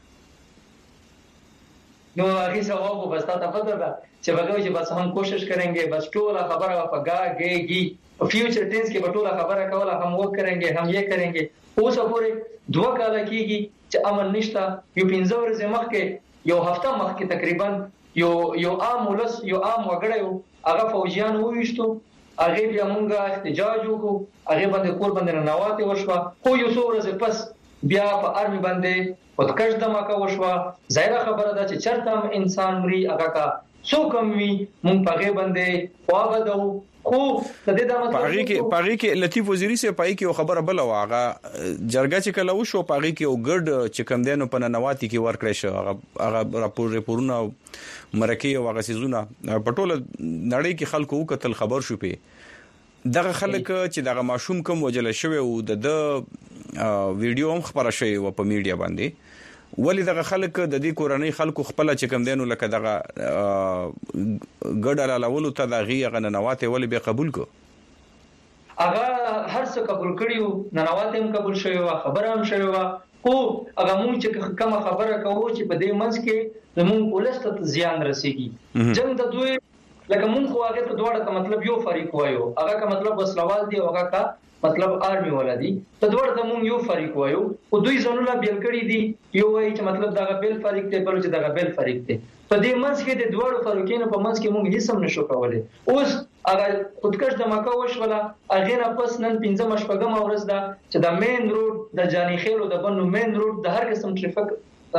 نو هغه جواب بس تا پته ده چې بګوي چې بس هم کوشش کरेंगे بس ټول خبره په گاګيږي فیوچر ټینس کې بټوله خبره کوله هم وو کरेंगे هم یې کरेंगे. اوس پورې 2 کال کېږي چې امن نشته. یو 15 ورځې مخکې یو هفته مخکې تقریبا یو عام ولس یو عام وګړی هغه فوجیان وويشتو، هغه بیا موږ احتجاج وکړو، هغه باندې کور باندې ننواته وشو. خو یو څو ورځې پس بیا په ارمي باندې پدکش دماکه وشو. ظاهره خبره ده چې چرته هم انسان مري هغه کا څو کم وي مونږ پغه باندې خواغدو. خو د دې د مطلب پغه کې لطیف وزیری سه پای کې خبره بل واغه جرګه چې کله وشو پغه کې او ګډ چې کم دینو په ننواتی کې ورکړی شو هغه راپورونه مرکه او هغه سيزونه په ټوله نړۍ کې خلکو وکتل خبر شو په دغه خلک چې دغه ماشوم کوم وجل شوی او د ویډیو هم خبره شوی و په میډیا باندې ولی دغه خلک د دې کورنۍ خلکو خپل چې کم دینو لکه دغه ګډ لاولو ته دغه غننواته ولی به قبول کو هغه هر څه قبول کړیو، ننواته هم قبول شوی و، خبره هم شوی و. خو هغه مونږ چې کوم خبره کوو چې په دې منځ کې زموږ ولست زیان رسیږي. جنگ د دوی لکه مونږ خو هغه ته دوړه کا مطلب یو فریق وایو، هغه کا مطلب وسلوال دی، هغه کا مطلب آرمي ولادي. ته دوړه د مونږ یو فریق وایو او دوی ځانونه بیل کړی دي. یو وایي چې مطلب دا بیل فریق دی، بل چې دا بیل فریق دی. په دې منځ کې د دوړو فریقونو په منځ کې مونږ هیڅ هم نشو کولای. اوس هغه خودکش د مکه وشوله، هغه نه پس نن 15 شپږم ورځ ده چې د مین روډ د جانی خیل او د بنو مین روډ د هر قسم ټریفیک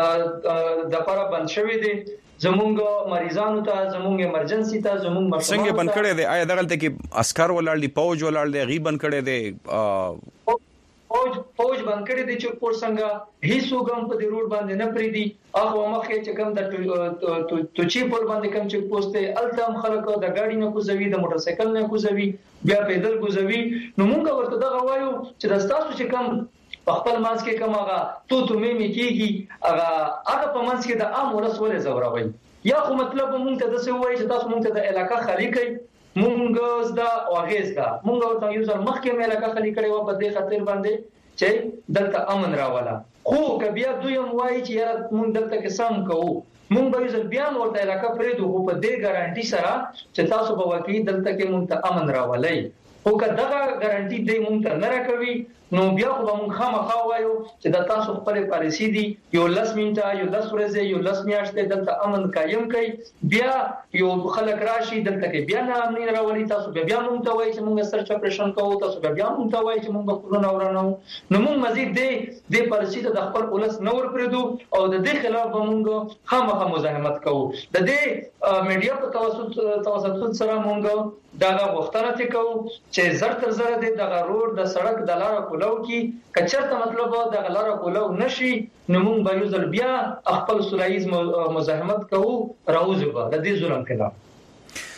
د لپاره بند شوی دی. زمونږ مریضانو ته، زمونږ ایمرجنسي ته، زمونږ مشمول څنګه بند کړي دي؟ آیا دغه ته کې عسكر ولاړ دي، فوج ولاړ دي، غي بند کړي دي؟ فوج بند کړي دي چې پور څنګه هیڅ وګم په دې روډ باندې نه پریدي. هغه مخه چې کوم د توچی پور باندې کوم چې پوسټه التم خلکو د گاډي نه کوزوي، د موټر سایکل نه کوزوي، بیا پیدل کوزوي. نو موږ ورته دا وایو چې د تاسو چې کوم خپل مانس کې کوم هغه تو مې کیږي هغه په مانس کې د عام ولس ولې زوروي. یا خو مطلب مونږ ته د څه وایي چې تاسو مونږ ته د علاقې خالی کړئ، مونږ زدا او غیز دا مونږ ورته یو ځل مخکې مې علاقې خالی کړې و په دې خاطر باندې چې دلته امن راولا. خو کبیا دوی هم وایي چې یاره مونږ دلته کې سم کوو، مونږ به ځل بیا ورته علاقې پرېدو خو په دې ګارانټي سره چې تاسو به واقعي دلته کې مونږ ته امن راولای. خو کداغه ګارانټي دی مونږ ته نه راکوي نو بیا خو به مونږ خامخا وایو چې د تاسو خپل پالیسي دی یو 10 منټه یو 10 ورځې یو 10 میاشتې دلته امن قائم کړي، بیا یو خلک راشي دلته کې بیا نه امن راولي، تاسو بیا مونږ ته وایي چې مونږ سرچ اپریشن کوو، تاسو بیا مونږ ته وایي چې مونږ کورونه ورانو. نو مونږ مزید د پالیسي ته د خپل ولس نور پریدو او د دې خلاف به مونږ خامخا مزاحمت کوو. د دې میډیا په توسط سره مونږ دا غوښتنه کوو چې زر تر زر د روډ د سړک د لارې کولو کې کچرته مطلب د لارې کولو نشي نو مونږ به یو ځل بیا خپل سولایز مزاحمت کوو راوځو د دې ظلم خلاف.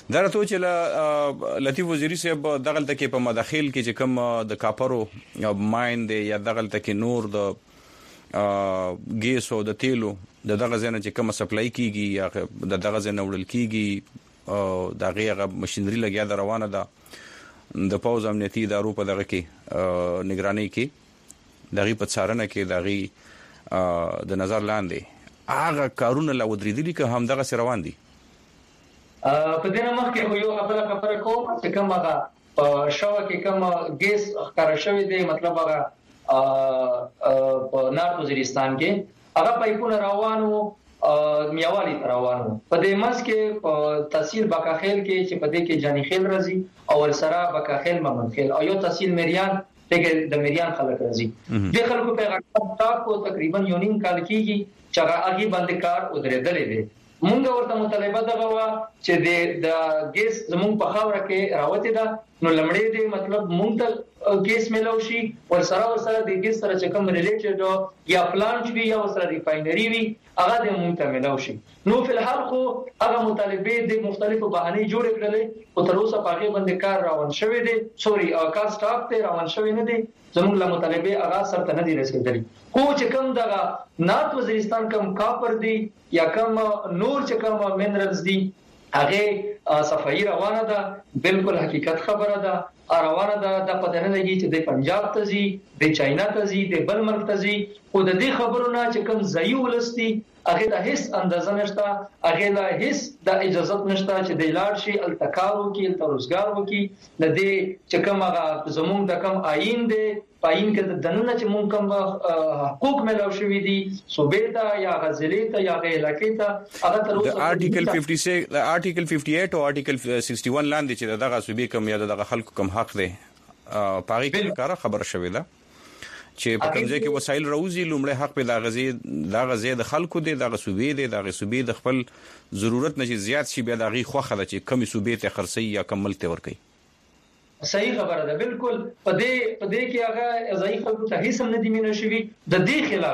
درته چې لطیف وزیری صاحب دغلت کې په مداخل کې چې کوم د کاپرو ماین دی یا دغلت کې نور د ګیس او د تیلو دغه ځنه چې کوم سپلای کیږي یا دغه ځنه وړل کیږي او دغه ماشينري لګیا د روانه ده د پوز امنیتي ادارو په دغه کې نگراني کې دغه په څارنه کې دغه د نظر لاندې هغه کارونه لا ودرېدلي که هم دغه روان دي په دې نه مخکې یو خبره کوم چې کوم هغه شاو کې کوم ګیس ښکار شوی دی مطلب هغه په نارت وزیرستان کې هغه پایپونه روانو میاوالی روانو په دې منځ کې په تحصیل بکاخیل کې چې په دې کې جانی خیل راځي او ورسره بکاخیل ممنخیل او یو تحصیل مریان دغه د مریان خلک راځي د خلکو په غاټه کو تقریبا یو نیم کال کېږي چې هغه باندې کار ودرېدلې دي مونږ ورته مطالبه دغه وا چې د ګیس زموږ په خاور کې راوته ده نو لمړې دي مطلب مونږ ته ګیس ملو شي ورسره د ګیس سره چې کوم ریلیټډ یا پلانټ وی یا ورسره ریفاینري وی هغه د مونږ ته ملو شي نو په الحال خو هغه مطالبه د مختلفو بهانې جوړ کړلې او تر اوسه پاګې باندې کار روان شوی دی کار سټاپ ته روان شوی نه دی زموږ له مطالبه هغه سره نه دي رسیدلې خو چې کوم دغه نارت وزیرستان کوم کاپر دی یا کوم نور چې کوم مینرلز دي هغه صفائی روانه ده بالکل حقیقت خبره ده روانه ده د پدنه لګي چې د پنجاب ته زی د چاینا ته زی د بل ملک ته زی او د دې خبرونه چې کوم ځای ولستي هغه د هیڅ اندازه نشته هغه لا هیڅ د اجازه نشته چې د لاړ شي التکارو کې التروزګار وکي د دې چې کوم هغه زموږ د کوم آئین دی پاین کې د دننه چې مونږ کوم حقوق ملو شوې دي صوبې ته یا غزلې ته یا علاقې ته هغه تر اوسه د آرټیکل 56 د آرټیکل 58 او آرټیکل 61 لاندې چې دغه صوبې کوم یا دغه خلکو کوم حق دی پاره کې کار خبره شوې ده چې په کوم ځای کې وسایل راوځي لومړی حق په دغه د خلکو دی دغه صوبې دی دغه صوبې د خپل ضرورت نشي زیات شي بیا دغه خوخه ده چې کمی صوبې ته خرڅي یا کمل ته ورکي صحیح خبره ده بالکل په دې کې هغه ځای خلکو ته هیڅ هم نه دی مینه شوی د دې خلاف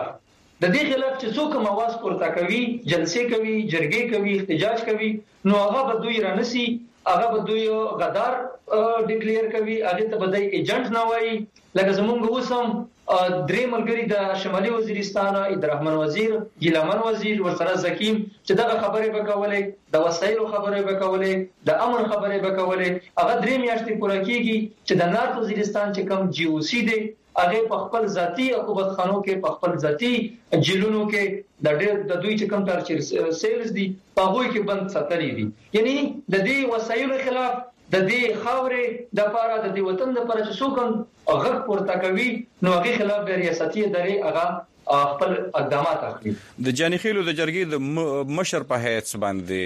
چې څوک مواز پورته کوي جلسې کوي جرګې کوي احتجاج کوي نو هغه به دوی رانسي هغه به دوی غدار ډیکلیئر کوي هغه ته به د ایجنټ نه وایي لکه زمونږ اوسم درې ملګری د شمالي وزیرستان عبدالرحمن وزیر ګیلمن وزیر ورسره زکیم چې دغه خبرې وکولې د وسایلو خبرې وکولې د امن خبرې وکولې هغه درې میاشتې پوره کیږي چې د نارت وزیرستان چې کوم جی او سی دی هغه په خپل ذاتی عقوبت خانو کې په خپل ذاتی جیلونو کې د دوی چې کوم ترچر سیلز دي په هغه کې بند ساتلې دي یعنی د دې وسایلو خلاف د دې خاورې د لپاره د دې وطن د لپاره چې څوک غږ پورته کوي نو هغه خلاف د ریاستي ادارې هغه خپل اقدامات اخلي د جانی خیلو د جرګې د مشر په هیڅ باندې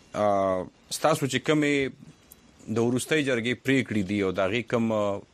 ستاسو چې کومه د ورستۍ جرګې پریکړې دي او دغه کوم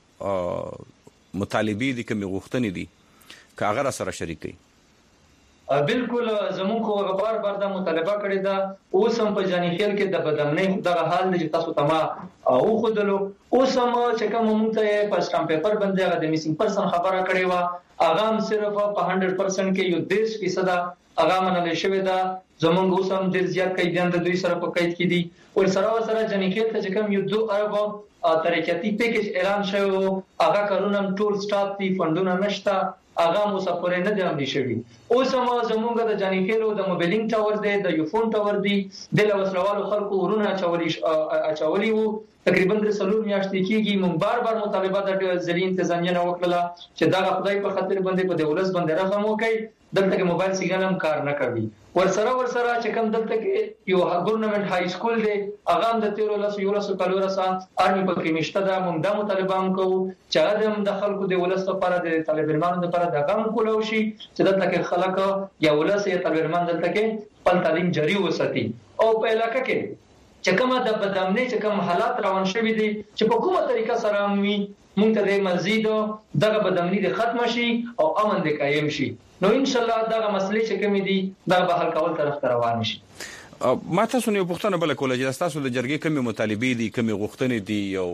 مطالبه دي کوم غوښتنې دي کاغه سره شریکي بالکل زموږ خو غبار دا مطالبه کړې ده اوس هم په جانی خیل کې د بدامنۍ دغه حال دی چې تاسو تما او خودلو اوس هم چې کوم مونږ ته په سټامپ پیپر باندې هغه د میسینګ پرسن خبره کړې و هغه هم صرف په 100% کې یو 10% هغه منل شوې ده زموږ اوس هم ډیر زیات قیدیان د دوی سره په قید کې دي او سره جانی خیل ته چې کوم یو 2 ارب ترقیاتی پیکیج اعلان شوی هغه کارونه ټول سټاپ دي فندونه نشته هغه مسافر نه دي امني شوی اوس هم زموږ د جانی خیلو د موبایلینګ ټاور دی د یوفون ټاور دی د لوسلوالو خلکو ورونه اچولي وو تقریبا 3 میاشتې کېږي مونږ بار مطالبه د ځلې انتظامیه نه وکړه چې دا خدای په خاطر باندې په دولت باندې رحم وکړي دلته کې موبایل سیګنال هم کار نه کوي ورسره چې کوم دلته کې یو ګورنمنت های سکول دی هغه هم د 13 کالو رسا ارمي په کې مشته دا مونږ د مطالبه هم کوو چې هغه هم د خلکو د ولست لپاره د طالب علمانو لپاره د غم کولو شي چې دلته کې خلک یا ولست یا طالب علمان دلته کې خپل تعلیم جاری وساتي او په علاقې کې چې کومه د بدامنۍ چې کوم حالات روان شوي دي چې په کومه طریقه سره موږ ته د مزید دغه بدامنۍ د ختم شي او امن د قائم شي نو ان شاء الله دغه مسلې چې کومې دي دا به حل کول طرف ته روان شي ما تاسو نه پوښتنه بل کوله چې تاسو د جرګې کومې مطالبه دي کومې غوښتنې دي او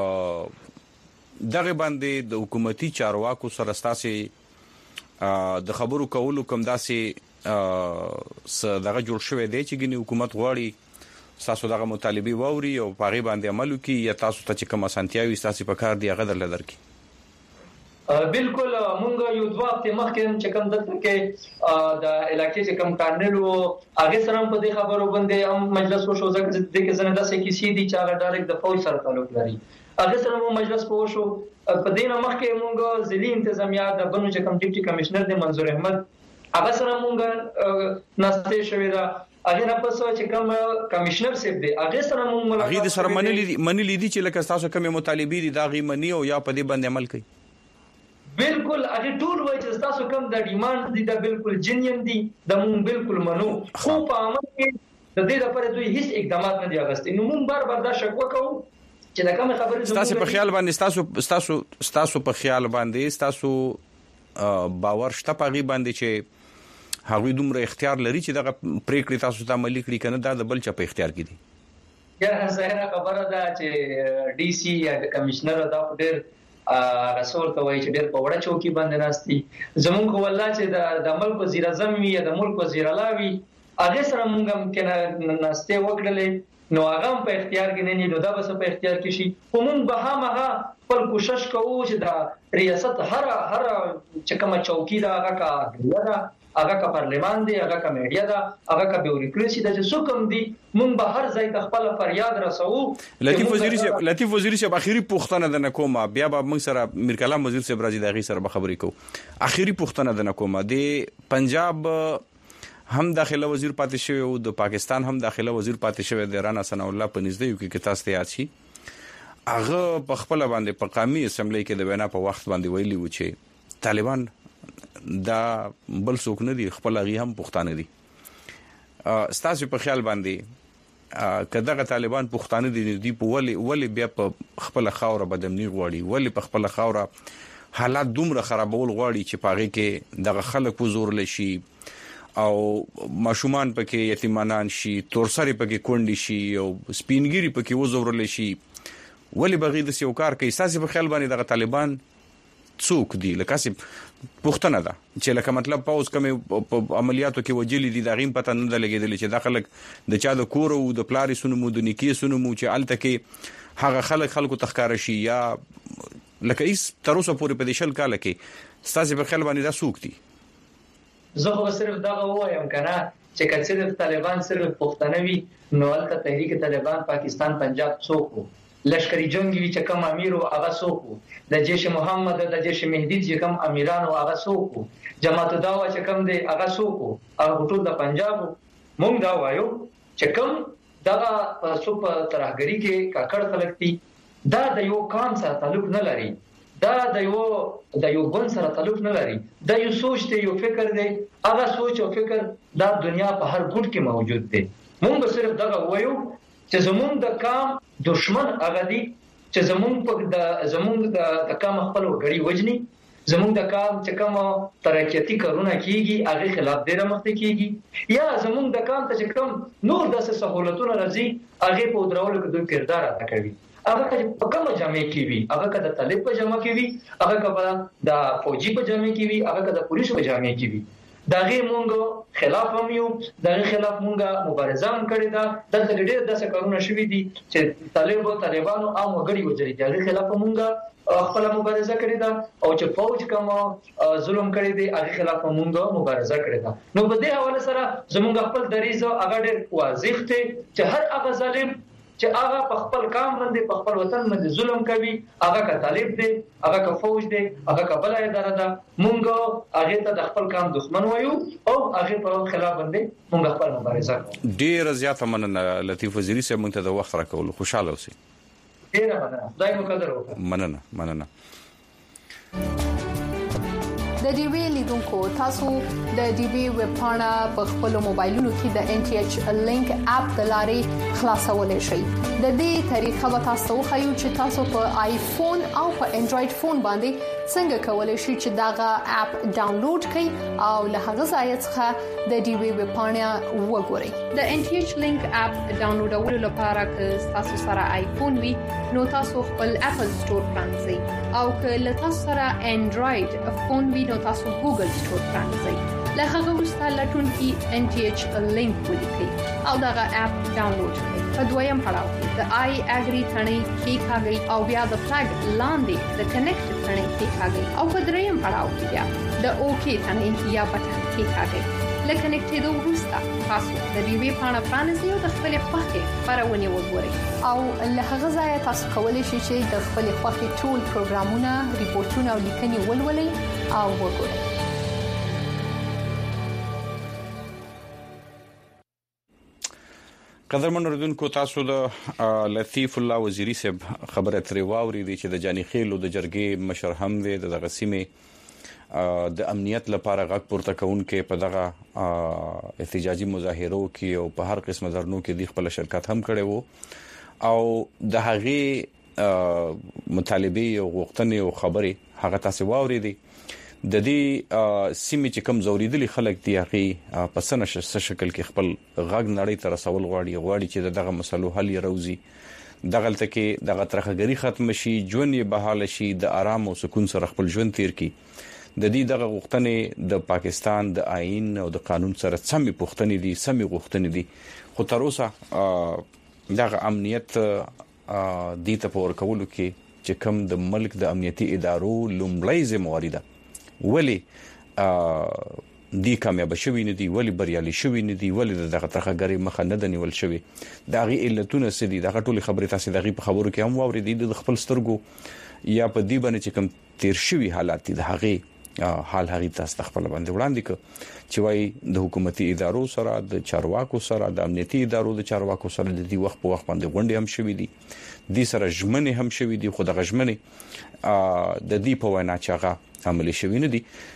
دغه باندې د حکومتي چارواکو سره تاسو د خبرو کولو کوم داسې دغه جوړ شوی دی چې ګنې حکومت غواړي تاسو دغه مطالبه ووري او په غي باندې عمل وکي یا تاسو ته چې کوم اسانتیاوي تاسو په کار دی غدر لدر کی بالکل مونږ یو دوه هفته مخکې چې کوم دلته کې د علاقې چې کوم کارنلو هغه سره په دې خبرو باندې هم مجلس وشو ځکه چې د کې زنه داسې کیسې دي چې هغه ډایرکټ د فوج سره تعلق لري هغه سره مو مجلس وشو په دې نه مخکې مونږ ځلې انتظامیه د بنو چې کوم ډیپټي کمشنر د منظور احمد هغه سره مونږ ناشته شوې ده هغه نه پسو چې کوم کمشنر سیب دی هغه سره مونږ ملاقات هغه د سره منلي دي چې لکه تاسو کوم مطالبه دي دا غي منی او یا په دې باندې عمل کوي بالکل هغه ټول وایي چې تاسو کوم د ډیماند دي دا بالکل جنین دي د مون بالکل منو خو په عمل کې د دې لپاره دوی هیڅ اقدامات نه دي اغستې نو مون بار دا شک وکړو چې دا کوم خبره تاسو په خیال باندې تاسو په خیال باندې تاسو باور شته پغي باندې چې هغوی دومره اختیار لري چې دغه پریکړې تاسو ته عملي کړی کنه دا د بل چا په اختیار کې دي یا ظاهره خبره ده چې ډي سي یا کمشنر دا ډېر رسول ته وایي چې ډېر په وړه چوکي باندې ناشتي زمونږ والله چې د ملک وزیر اعظم یا د ملک وزیر اعلی هغه سره مونږ هم کنه ناشته وکړلې نو هغه په اختیار کې نه نو دا بس په اختیار کې شي خو مونږ به هغه خپل کوشش کوو چې د ریاست هر چې کومه چوکي دا هغه کا هغه کا پارلمان دی هغه کا میډیا دا هغه کا بیوروکراسي دا چې څوک دي مونږ به هر ځای ته خپل فریاد رسو لطیف وزیر صاحب اخیری پوښتنه د نکومه بیا به موږ سره میر کلام وزیر صاحب راځي د غي سره به خبرې کوو اخیری پوښتنه د نکومه د پنجاب هم داخله وزیر پاتې شوی او د پاکستان هم داخله وزیر پاتې شوی د رانا ثنا الله په نږدې یو کې تاسو ته یاد شي هغه په خپل باندې په قومي اسمبلی کې د وینا په وخت باندې ویلي و چې طالبان دا بل څوک نه دي خپل غي هم پښتانه دي ستاسو په خیال باندې کداغه طالبان پښتانه دي په ولی بیا په خپل خاوره بدمنی غواړي ولی په خپل خاوره حالات دومره خرابول غواړي چې پاغه کې دغه خلک وزور لشي او ماشومان پکې یتیمانان شي تورسری پکې کونډي شي او سپینګيري پکې وزور لشي ولی بغي د سیوکار کې اساسي په خیال باندې دغه طالبان څوک دي لکه پښتنه ده چې لکه مطلب پاوز کوم عملیاتو کې وجلی دي دا غیم پته نه لګیدل چې داخله د چا د کور او د پلاری سونمو د نیکی سونمو چې الته کې هغه خلکو تخکار شي یا لکه ایس تر اوسه پورې په دې شل کال کې ستاسو په خیال باندې دا څوک دي زه خو صرف دا وایم کنه چې کله صرف طالبان صرف پښتنه وي نو الته تحریک طالبان پاکستان پنجاب څوک لشکري جنگي چې کوم امیر او هغه څوک د جيش محمد د جيش مهدي چې کوم امیران او هغه څوک جماعت دعوا چې کوم دی هغه څوک هغه ټول د پنجاب مونږ دا وایو چې کوم دغه سوپ ترهګری کې کاکړ خلک دي دا د یو قوم سره تعلق نه لري دا د یو ګوند سره تعلق نه لري دا یو سوچ دی یو فکر دی هغه سوچ او فکر د دنیا په هر ګوټ کې موجود دی مونږ صرف دا وایو چې زمونږ د قوم دشمن هغه دي چې زمونږ د قوم خپل وګړي وجني زمونږ د قوم چې کوم ترقیاتی کارونه کیږي هغه خلاف ډیره مخته کیږي یا زمونږ د قوم ته چې کوم نور د سہولتونو راځي هغه په درولو کې دوی کردار ادا کوي هغه په کومه جامع کې وي هغه د طالب په جامع کې وي هغه د فوجي په جامع کې وي هغه د پولیسو په جامع کې وي دغه مونږ خلاف هم یو دغه خلاف مونږه مبارزه هم کړې ده دلته ډېر داسې کارونه شوي دي چې طالبانو او وګړي وجري دغه خلاف مونږه خپل مبارزه کړې ده او چې فوج کوم ظلم کړی دی هغه خلاف مونږه مبارزه کړې ده نو په دې حواله سره زمونږ خپل دریزه هغه ډېر واضح دی چې هر هغه ظالم چې هغه په خپل قوم باندې په خپل وطن باندې ظلم کوي هغه کا طالب دی هغه کا فوج دی هغه کا بل اداره ده مونږ هغه ته د خپل قوم دښمن وایو او هغه په خلاف باندې مونږ خپل مبارزه کوو ډیر زیات مننه لطیف وزیری صاحب مونږ ته د وخت راکول خوشاله اوسئ ډیر مننه خدای مو قدر وکړي مننه د ډي وی لیدونکو تاسو د ډي وی ویب پاڼه په خپل موبایلونو کې د ان ټي ایچ لینک اپ د لارې خلاصولای شئ د دې طریقه به تاسو خو چې تاسو په آیفون او په انډراید فون باندې څنګه کولای شئ چې داغه اپ ډاونلوډ کړئ او له هغه ځای څخه د ډي وی ویب پاڼه وګورئ د ان ټي ایچ لینک اپ ډاونلوډولو لپاره که تاسو سره آیفون وي نو تاسو خپل اپل سٹور پرانځئ او که له تاسو سره انډراید فون وي نو تاسو ګوګل سٹور پرانځئ له هغه وروسته لټونکي NTH لینک ولیکي او دغه اپ ډاونلوډ کړئ. په دویم پړاو کې د I agree ثنې کلیکاږئ او بیا د فلګ لاندې د کنیکټ ثنې کلیکاږئ او په دریم پړاو کې بیا د OK ثنې یا بټن کلیکاږئ. لکه کنیکټېدو وروسته تاسو د ډیوی پاڼه پرانیزئ او د خپل خوښې خبرونه وګورئ او له هغه ځایه تاسو کولی شئ چې د خپل خوښې ټول پروګرامونه، ریپورتونه او لیکنې ولولئ او وګورئ. قدرمن اوریدونکو، تاسو د لطیف الله وزیری صاحب خبره ترې واورېدې چې د جاني خیلو د جرګې مشر هم دی د غسیمه د امنیت لپاره غږ پورته کوونکې په دغه احتجاجي مظاهرو کې او په هر قسم درنو کې د خپل شرکت هم کړي وو او د هغه مطالبه او غوښتنې او خبرې هغه تاسو واورېدې. د دې سیمې چې کم زوریدلي خلک دی هغه په سنش شکل کې خپل غږ نړۍ ته رسول غواړي چې دغه مسلو حل روزي دغه تلکه دغه ترخګری ختم شي، ژوند یې بحال شي، د آرام او سکون سره خپل ژوند تیر کړي. د دې دغه غوښتنې د پاکستان د آئین او د قانون سره سمې غوښتنې دي خو تر اوسه دغه امنیت د تپور کولو کې چې کم د ملک د امنیتي ادارو لومړی ذمہواری ده ولی دی کامیاب شوی نه دی، ولی بریالي شوی نه دی، ولی دغه ترخګری مخه نه دنیول شوی. دغه علتونه سدي دغه ټول خبره تاسو دغه په خبرو کې هم واورېدې د خپل سترګو یا په دی باندې چې کم تیر شوی حالات دي دغه حال هغه تاسو خپل باندې وړاندې ک چې وای د حکومتي ادارو سره د چارواکو سره د امنیتي ادارو د چارواکو سره د دې وخت په وخت باندې غونډې هم شوې دي، د سره ژمنې هم شوې دي، خو د غژمنې د دې په وینا چې هغه عملي شوی نه دي.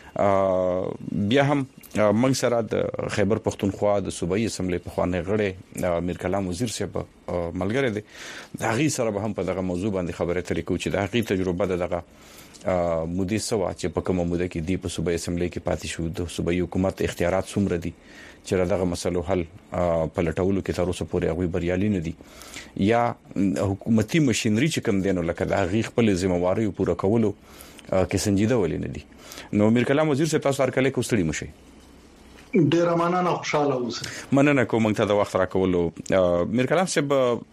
بیا هم موږ سره د خیبر پختونخوا د صوبایي اسمبلی په خوانه غړي میر کلام وزیر صاحب ملګری دی. د هغه سره به هم په دغه موضوع باندې خبرې ترې کوو چې د هغه تجربه دغه مودي سوا چې په کومه موده کې دی په صوبایي اسمبلی کې پاتې شو، د صوبایي حکومت اختیارات څومره دي چې دغه مسلو حل په لټولو کې تر اوسه پورې هغه بریالي نه دي، یا حکومتي ماشينري چې کوم دینو لکه د هغه خپل ذمہواری پوره کولو کې سنجیده ولې نه دي. نو میر کلام وزیر صاحب تاسو هرکله کوستړي مشه ډیر مننه، خوشاله اوسئ. مننه کوم ته د وخت راکولو. میر کلام صاحب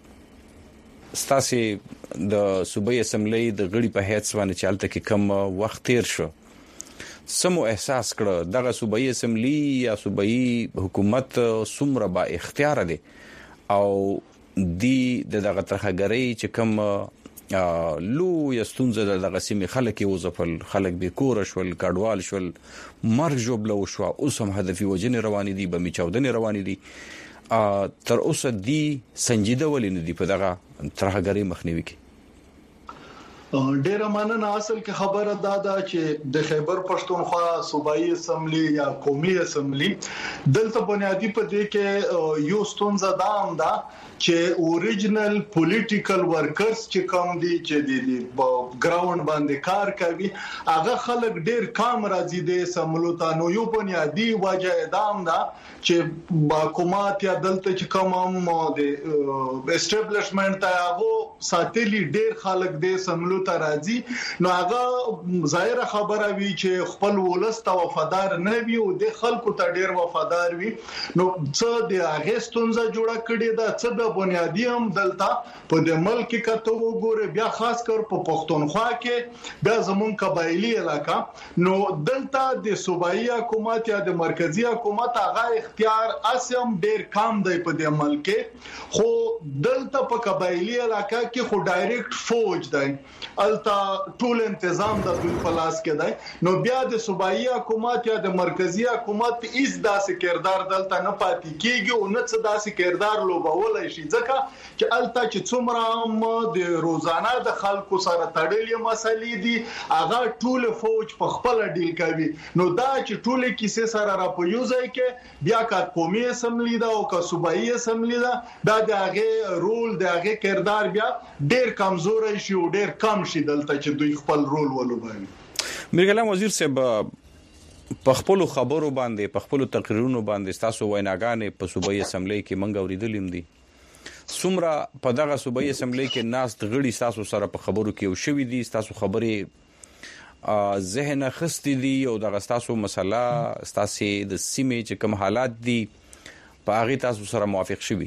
ستاسو د صوبایي اسمبلی د غړي په هیڅ باندې چالتته کې کم وخت تیر شو، سمو احساس کړه دغه صوبایي اسمبلی یا صوبایي حکومت څومره با اختیار دي او دی دغه ترخګری چې کم لو یستونزه دغه سیمه خلک یو ځفل خلک به کور شول کډوال شول مرګ جوړلو شو، اوس هم هدفي وجنه روانې دي، بمی چاودنې روانې دي، تر اوسه دی سنجیده ولې نه دی په دغه ترخګری مخنیوي کې. ډیر مننه. اصل کې خبره ده چې د خیبر پښتونخوا صوبایي اسمبلی یا قومي اسمبلی دلته بنیادی په دې کې یو ستونزه دام ده چې اوریجنل پولیټیکل ورکرز چې کوم دي چې د ګراوند باندې کار کوي هغه خلک ډیر کم راځي د سملوتا. نو یو بنیادی وجه دام ده چې حکومت یا دلته چې کوم د اسټابلیشمنت هغه ساتلی ډیر خلک د سملوتا راځي. نو هغه ظاهره خبره وی چې خپل ولست وفادار نه وي او د خلکو ته ډیر وفادار وي. نو څه د هغه ستونزه جوړه کړې ده، څه د بنیادی هم دلته په د ملک کې کته وګوره، بیا خاص کر په پښتونخوا کې بیا زمون قبایلی علاقہ. نو دلته د صوبایي حکومت یا د مرکزی حکومت هغه اختیار اسیم ډیر کم دی په د ملک، خو دلته په قبایلی علاقہ کې خو ډایرکټ فوج دی، التا ټول تنظیم د دوی په لاس کې دی. نو بیا د صوبایي حکومت یا د مرکزی حکومت هیڅ داسې کردار دلته نه پاتې کیږي او نه څه داسې کردار لوبولای شي، ځکه چې التا چې څومره د روزانه د خلکو سره تړلې مسلې دي هغه ټول فوج په خپل ډیل کوي. نو دا چې ټول کیسه سره راپویوځي کې بیا کا قومي اسمبلی دا او کا صوبایي اسمبلی دا د هغه رول د هغه کردار بیا ډیر کمزور شي او ډیر کم شي دلته چې دوی خپل رول ولوبوي. میر کلام وزیر صاحب په خپل خبرو باندې په خپل تقریرونو باندې تاسو ویناګانې په صوبایي اسمبلی کې منګ اوریدلې دي، څومره په دغه صوبایي اسمبلی کې ناس غړي تاسو سره په خبرو کې او شوې دي، تاسو خبرې ذهن خستی دي او د غستاسو مسله ستاسو د سیمې چې کوم حالات دي په هغه تاسو سره موافق شوي؟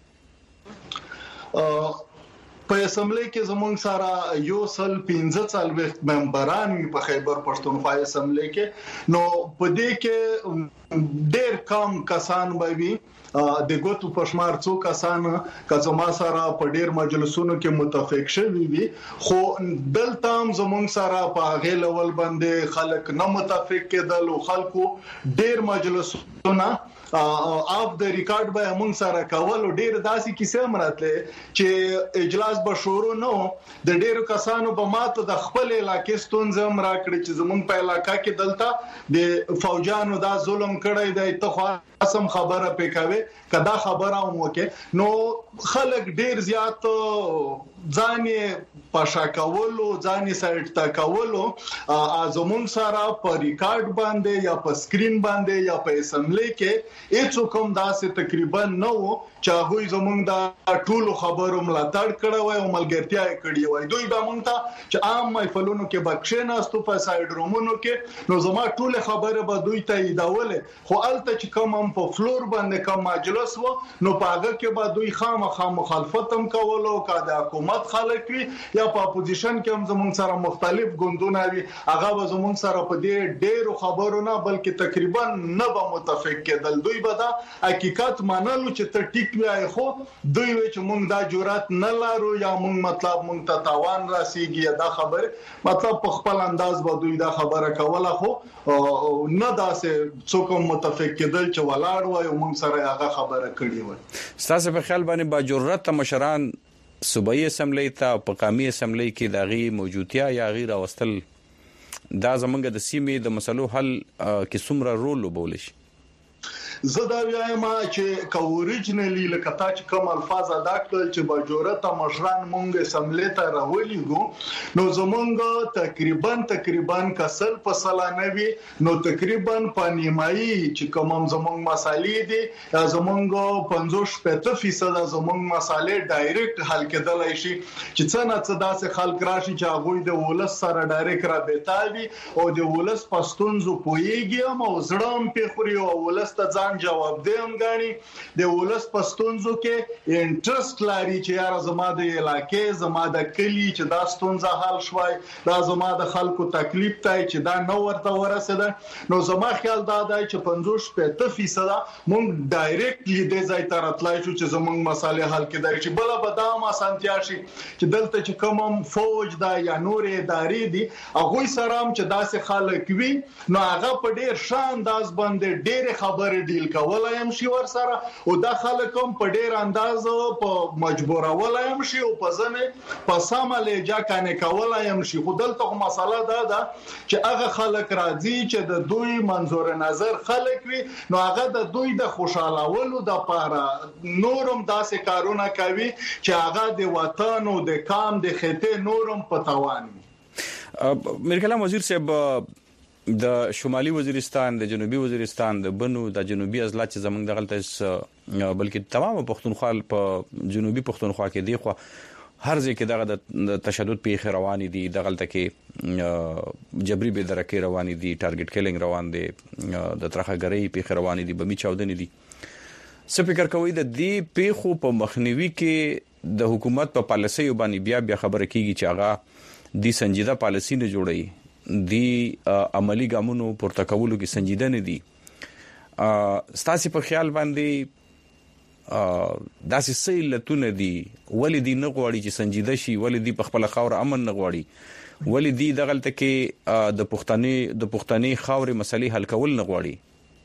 په اسمبلی کې زمونږ سره یو سل 15 ممبران په خیبر پښتونخوا اسمبلی کې نو په دې کې ډېر کم کسان به وي د ګوتو پښمار څو کسان کزما سره په ډېر مجلسونو کې متفق شوي وي خو دلته زمونږ سره په هغه لول باندې خلک نه متفق کېدل او خلکو ډېر مجلسونه اف د ریکارډ به موږ سره کول ډېر داسې کیسه مراتله چې اجلاس به شروع نو د ډېر کسانو په ماته د خپل علاقې ستونزې مرا کړې چې زموږ په علاقې کې دلته د فوجانو دا ظلم کړی دی ته قسم خبره پکوي کدا خبره وموکه نو خلک ډېر زیات ځانې پاشا کولو ځانې سایت تا کولو زموږ سره په ریکارډ باندې یا په سکرین باندې یا په اسمبلی کې هیڅ کوم داسې تقریبا نه وو چې هغه زموږ د ټولو خبرو ملاتړ کړو او ملګرتیا کړې وای دوی به مونږ ته چې عام محفلونو کې بکښیناستو په سایډ رومونو کې نو زما ټول خبره به دوی ته ایداوله خو الته چې کوم په فلور باندې کوم مجلس وو نو په هغه کې به دوی خامخا مخالفت هم کولو کا د حکومت خلک وي یا په اپوزیشن کې هم زموږ سره مختلف ګوندونه وي هغه به زموږ سره په دې ډېرو خبرو نه بلکې تقریبا نه به متفق کېدل دوی به دا حقیقت منلو چې ته ټیک وای خو دوی چې موږ دا جرأت نه لرو یا موږ مطلب موږ ته تاوان راسیږي دا خبر مطلب په خپل انداز به دوی دا خبره کوله خو نه داسې څوک متفق کېدل چې ولاړ وای او موږ سره هغه خبره کړې و ستاسو په خیال باندې با جرأت مشران صوبایي اسمبلی ته په قومي اسمبلی کې داغي موجودیت یا غیر واستل دا زمونږ د سیمې د مسلو حل کې څومره رول وبول شي زدا وایم چې کورجنلی لکه تا چې کوم الفاظ ادا کړل چې با جرأت مشران مونږ اسمبلی ته راولېګو نو زمونږ تقریبا کسل په سلانوي نو تقریبا په نیمایي چې کوم زمونږ مسالې دي زمونږ 50% زمونږ مسالې ډایرکټ حل کېدلای شي چې څنګه څه داسې خلک راشي چې هغه د ولس سره ډایرکټ رابطاوي او د ولس پښتونزو پويږي او زړم په خوري او ولس ته ځان جواب دیم غاڼي د ولس پښتونزو کې انټرست لري چې یار زما د علاقې زما د کلی چې دا ستونزه حل شوي دا زما د خلکو تکلیف ته چې دا نو ورته ورسېده نو زما خیال دا دی چې 50% مونږ ډایرکټلی د ځای تر اتلای شو چې زمونږ مسالې حل کېدای شي بل به دا ما سنتیا شي چې دلته چې کوم فوج دا یا نور ادارې دي هغه سره هم چې داسې خلک وي نو هغه په ډیر شان انداز باندې ډېر خبرې ډیل کولای هم شي ور سره او د خلک هم په ډیر انداز په مجبور ولای هم شي او په ځنه په سماله جا کنه کولای هم شي خو دلته مسله ده چې هغه خلک راځي چې د دوی منظور نظر خلک وي نو هغه د دوی د خوشالولو د پاره نورم داسې کارونه کوي چې هغه د وطن او د کام د خطه نورم پتاوان میرکلام وزیر صاحب د شمالي وزیرستان د جنوبي وزیرستان د بنو د جنوبي اضلاع چې زمونږ دغلته بلکې تمام پښتونخوا په جنوبي پښتونخوا کې دی خو هر ځای کې دغه د تشدد په رواني دي دغلته کې جبري به درکې رواني دي ټارګټ کیلینګ روان دي د ترخګرۍ په رواني دي بمی چاودنې دي څه فکر کوي د دې پیخو په مخنیوي کې د حکومت په پالیسي باندې بیا خبره کیږي چې هغه د سنجیده پالیسي نه جوړي دی عملی ګامونو پورته کولو کې سنجیده نه دي ستاسو په خیال باندې داسې سیلتونه دي ولې نه غواړي چې سنجیده شي ولې په خپل خاور امن نه غواړي ولې دغلته کې د پښتني خاورې مسلې حل کول نه غواړي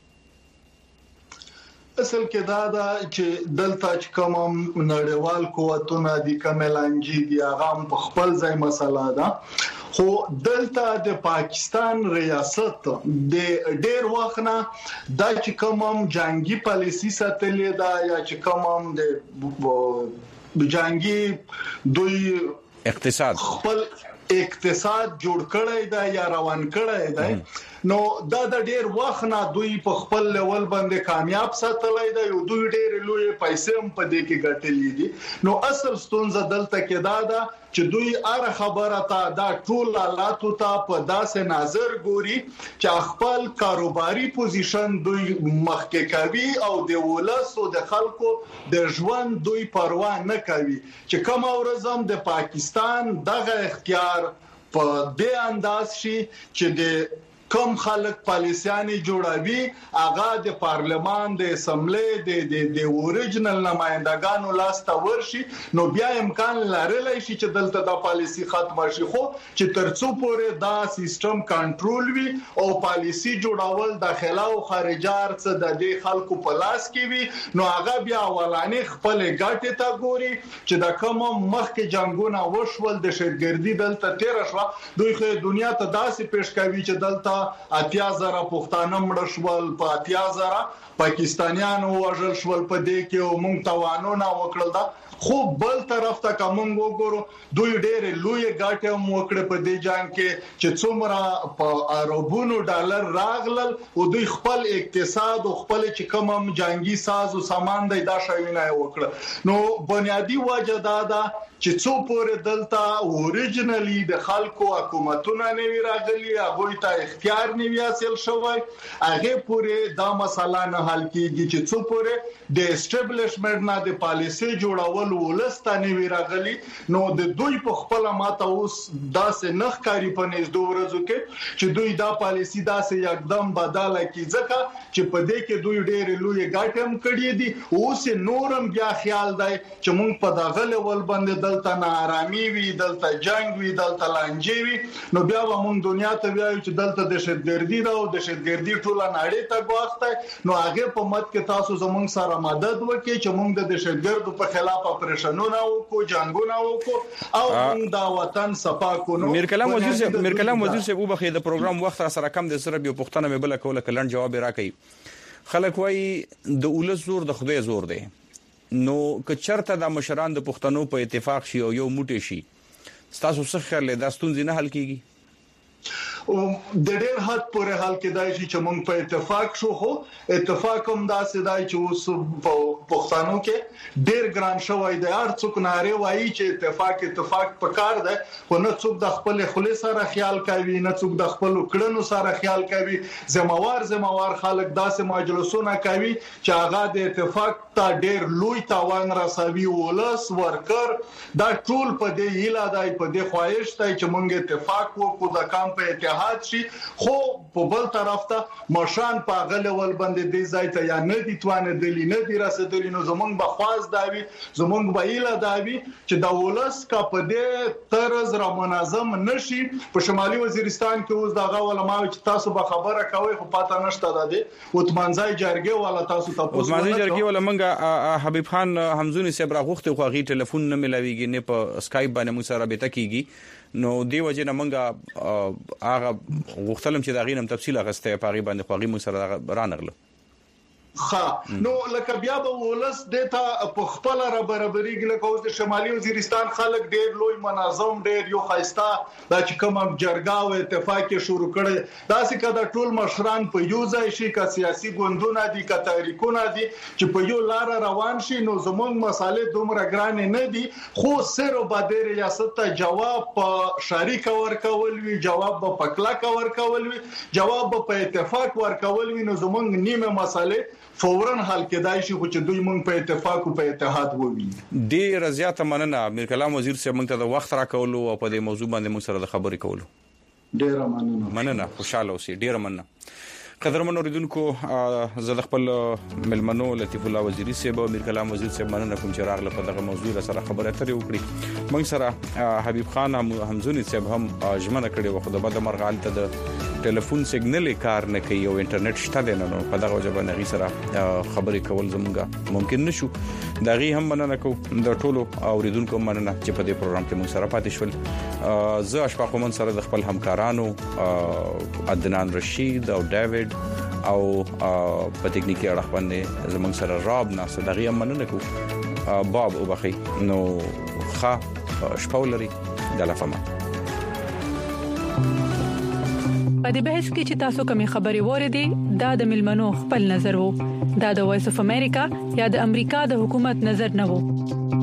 اصل کې دا چې دلته چې کوم نړیوال قوتونه دي کملانجی دي هغه په خپل ځای مسله ده خو دلته د پاکستان ریاست د ډیر وخت نه د چې کوم جنگي پالیسی ساتلې ده یا چې کوم د جنگي دوی اقتصاد خپل اقتصاد جوړ کړی دی یا روان کړی دی نو دا د ډیر وخت نه دوی په خپل لیول باندې کامیاب ساتلای دی او دوی ډیر لوی پیسې هم په دې کې ګټلې دي نو اصل ستونزه دلته کې دا ده چې دوی اره خبره ته دا ټول حالات ته په داسې نظر ګوري چې خپل کاروباري پوزیشن دوی مخکې کوي او د ولس او د خلکو د ژوند دوی پروا نه کوي چې کوم ورځم د پاکستان دغه اختیار په دې انداز شي چې د کوم خلک پالیسياني جوړوي هغه د پارلمان د اسمبلی د اوریجنل نمائندګانو لاسته ورشي نو بیا امکان لرلی شي چې دلته د پالیسي ختم شي خو چې ترڅو پورې دا سیستم کنټرول وي او پالیسي جوړول داخله او خارجه ارڅ د دې خلکو په لاس کې وي نو هغه بیا اولانې خپل ګټه ته ګوري چې د کوم مخکې جنگونه وشول د شهرګردي دلته تیر شو دوی خو دنیا ته داسې پیش کوي چې دلته 80,000 پښتانه مړ شول په 80,000 پاکستانیانو وژل شول په دې کې او موږ توانونه وکړل دا خو بل طرف ته کوم وګورو دوی ډېر لوی ګټه مو وکړه په دې جنگ کې چې څومره په اربونو ډالر راغلل او دوی خپل اقتصاد او خپل چې کوم جنگي ساز او سامان دی دا شوینه وکړه نو بنیادی وجه دا ده چې څو پورې دلته اوریجنلی د خلکو حکومتونه نه وی راغلي هغه ته اختیار نه وی حاصل شوی هغه پورې دا مسله نه حل کیږي چې څو پورې د اسټابلیشمنت نه د پالیسي جوړول ولسته نه وی راغلي نو د دوی په خپل ماته اوس داسې نخکاری په نږدې ورځو کې چې دوی دا پالیسي داسې یکدم بدله کی ځکه چې په دې کې دوی ډېر لوی ګټم کړی دي اوس نورم بیا خیال دی چې موږ په دغه لیول باندې دلته ناارامي وي دلته جنگ وي دلته لانجې وي نو بیا موږ دنیا ته وایو چې دلته د شهرګردي دا او د شهرګردي ټوله نړۍ ته غواخته نو هغه په مت کې تاسو زموږ سره مدد وکړي چې موږ د شهرګردو په خلاف اپریشنونه وکړو جنگونه وکړو او موږ دا وطن صفا کړو میر کلام وزیر صاحب وبخې د پروګرام وخت سره کم د سره یو پښتنه مې بل کوله کلن جواب راکړي خلک وایي د اولس زور د خدای زور دی نو که چرته د مشران د پښتنو په اتفاق شي او یو موټی شي تاسو څه خیال لرئ دا ستونزې نه حل کیږي او د ډېر حد پورې حل کېدای شي چې موږ په اتفاق شو خو اتفاق هم داسې دی چې اوس په پښتنو کې ډېر ګران شوی دی هر څوک ناره وایي چې اتفاق پکار دی خو نه څوک د خپل خلی سره خیال کوي نه څوک د خپل کړنو سره خیال کوي زموار خلک داسې مجلسونه کوي چې هغه د اتفاق ته ډېر لوی تاوان رسوي ولس ورکر دا ټول په دې هیله دی په دې خواهش دی چې موږ اتفاق وکړو د کام په اتحاد شي خو په بل طرف ته مشان په غلول باندې دې ځای ته یا نه دي توانه دلی نه دي رسیدلی نو زمونږ به خواز داوي زمونږ به ایله داوي چې د ولس کا په دې طرز را منظم نشي په شمالي وزیرستان کې اوس دغه علماء چې تاسو به خبره کوي خو پاتہ نشته ده وتمنځای جرګه ولا تاسو تاسو وتمنځای جرګه ولا منګه حبیب خان حمزونی صاحب راغوخته خو غي ټلیفون نه ملاويږي نه په اسکایپ باندې موږ سره رابطه کیږي نو دی وجه نه منګه هغه غوښتلم چې دا غینم تفصیل غسته پاغي باندې خوغي مو سره رانغله نو لکه بیا به ولس دته په خپل را برابرېږي لکه اوس د شمالي وزیرستان خلک ډېر لوی منظم ډېر یو خاصتا دا چې کوم جرګه او اتفاق شروع کړي دا چې کدا ټول مشران په یو ځای شي کا سیاسي ګوندونه دي کا تحریکونه دي چې په یو لار روان شي نو زموږ مسالې دومره ګران نه دي خو سره باندې ریاست ته جواب په شریک ورکول وی جواب په پکلا ورکول وی جواب په اتفاق ورکول وی نو زموږ نیمه مسالې فورن حل کېدای شي چې دوی مونږ په اتفاق او په اتحاد ووي ډیر زیاته مننه امیر کلام وزیر صاحب مونږ ته د وخت راکولو او په دې موضوع باندې مونږ سره د خبرې کولو ډیر مننه خوشاله اوسئ ډیر مننه قدرمن اوریدونکو زه د خپل ملمنو لطیف الله وزیری صاحب او امیر کلام وزیر صاحب مننه کوم چې راغله په دغه موضوع سره خبرې اترې وکړي مونږ سره حبیب خان حمزونی صاحب هم ژمنه کړې و خو د بد مرغال ته د ټلیفون سیګنل کار نه کوي او انټرنیټ شته دی نو په دغه وجه باندې غي سره خبرې کول زموږه ممکن نشو دا غي هم مننه کو د ټولو اوریدونکو مننه چې په دې پروګرام کې موږ سره پاتې شول زه اشفاق من سره د خپل همکارانو عدنان رشید او ډیوډ او په ټکنیکی اړه باندې زموږ سره راب ناصر دغه هم مننه کو باب وبخي نو خا شپولري د لفما په دې بحث کې چې تاسو کومې خبرې وریدي دا د ملمنو خپل نظر وو دا د وایس اف امریکا یا د امریکا د حکومت نظر نه وو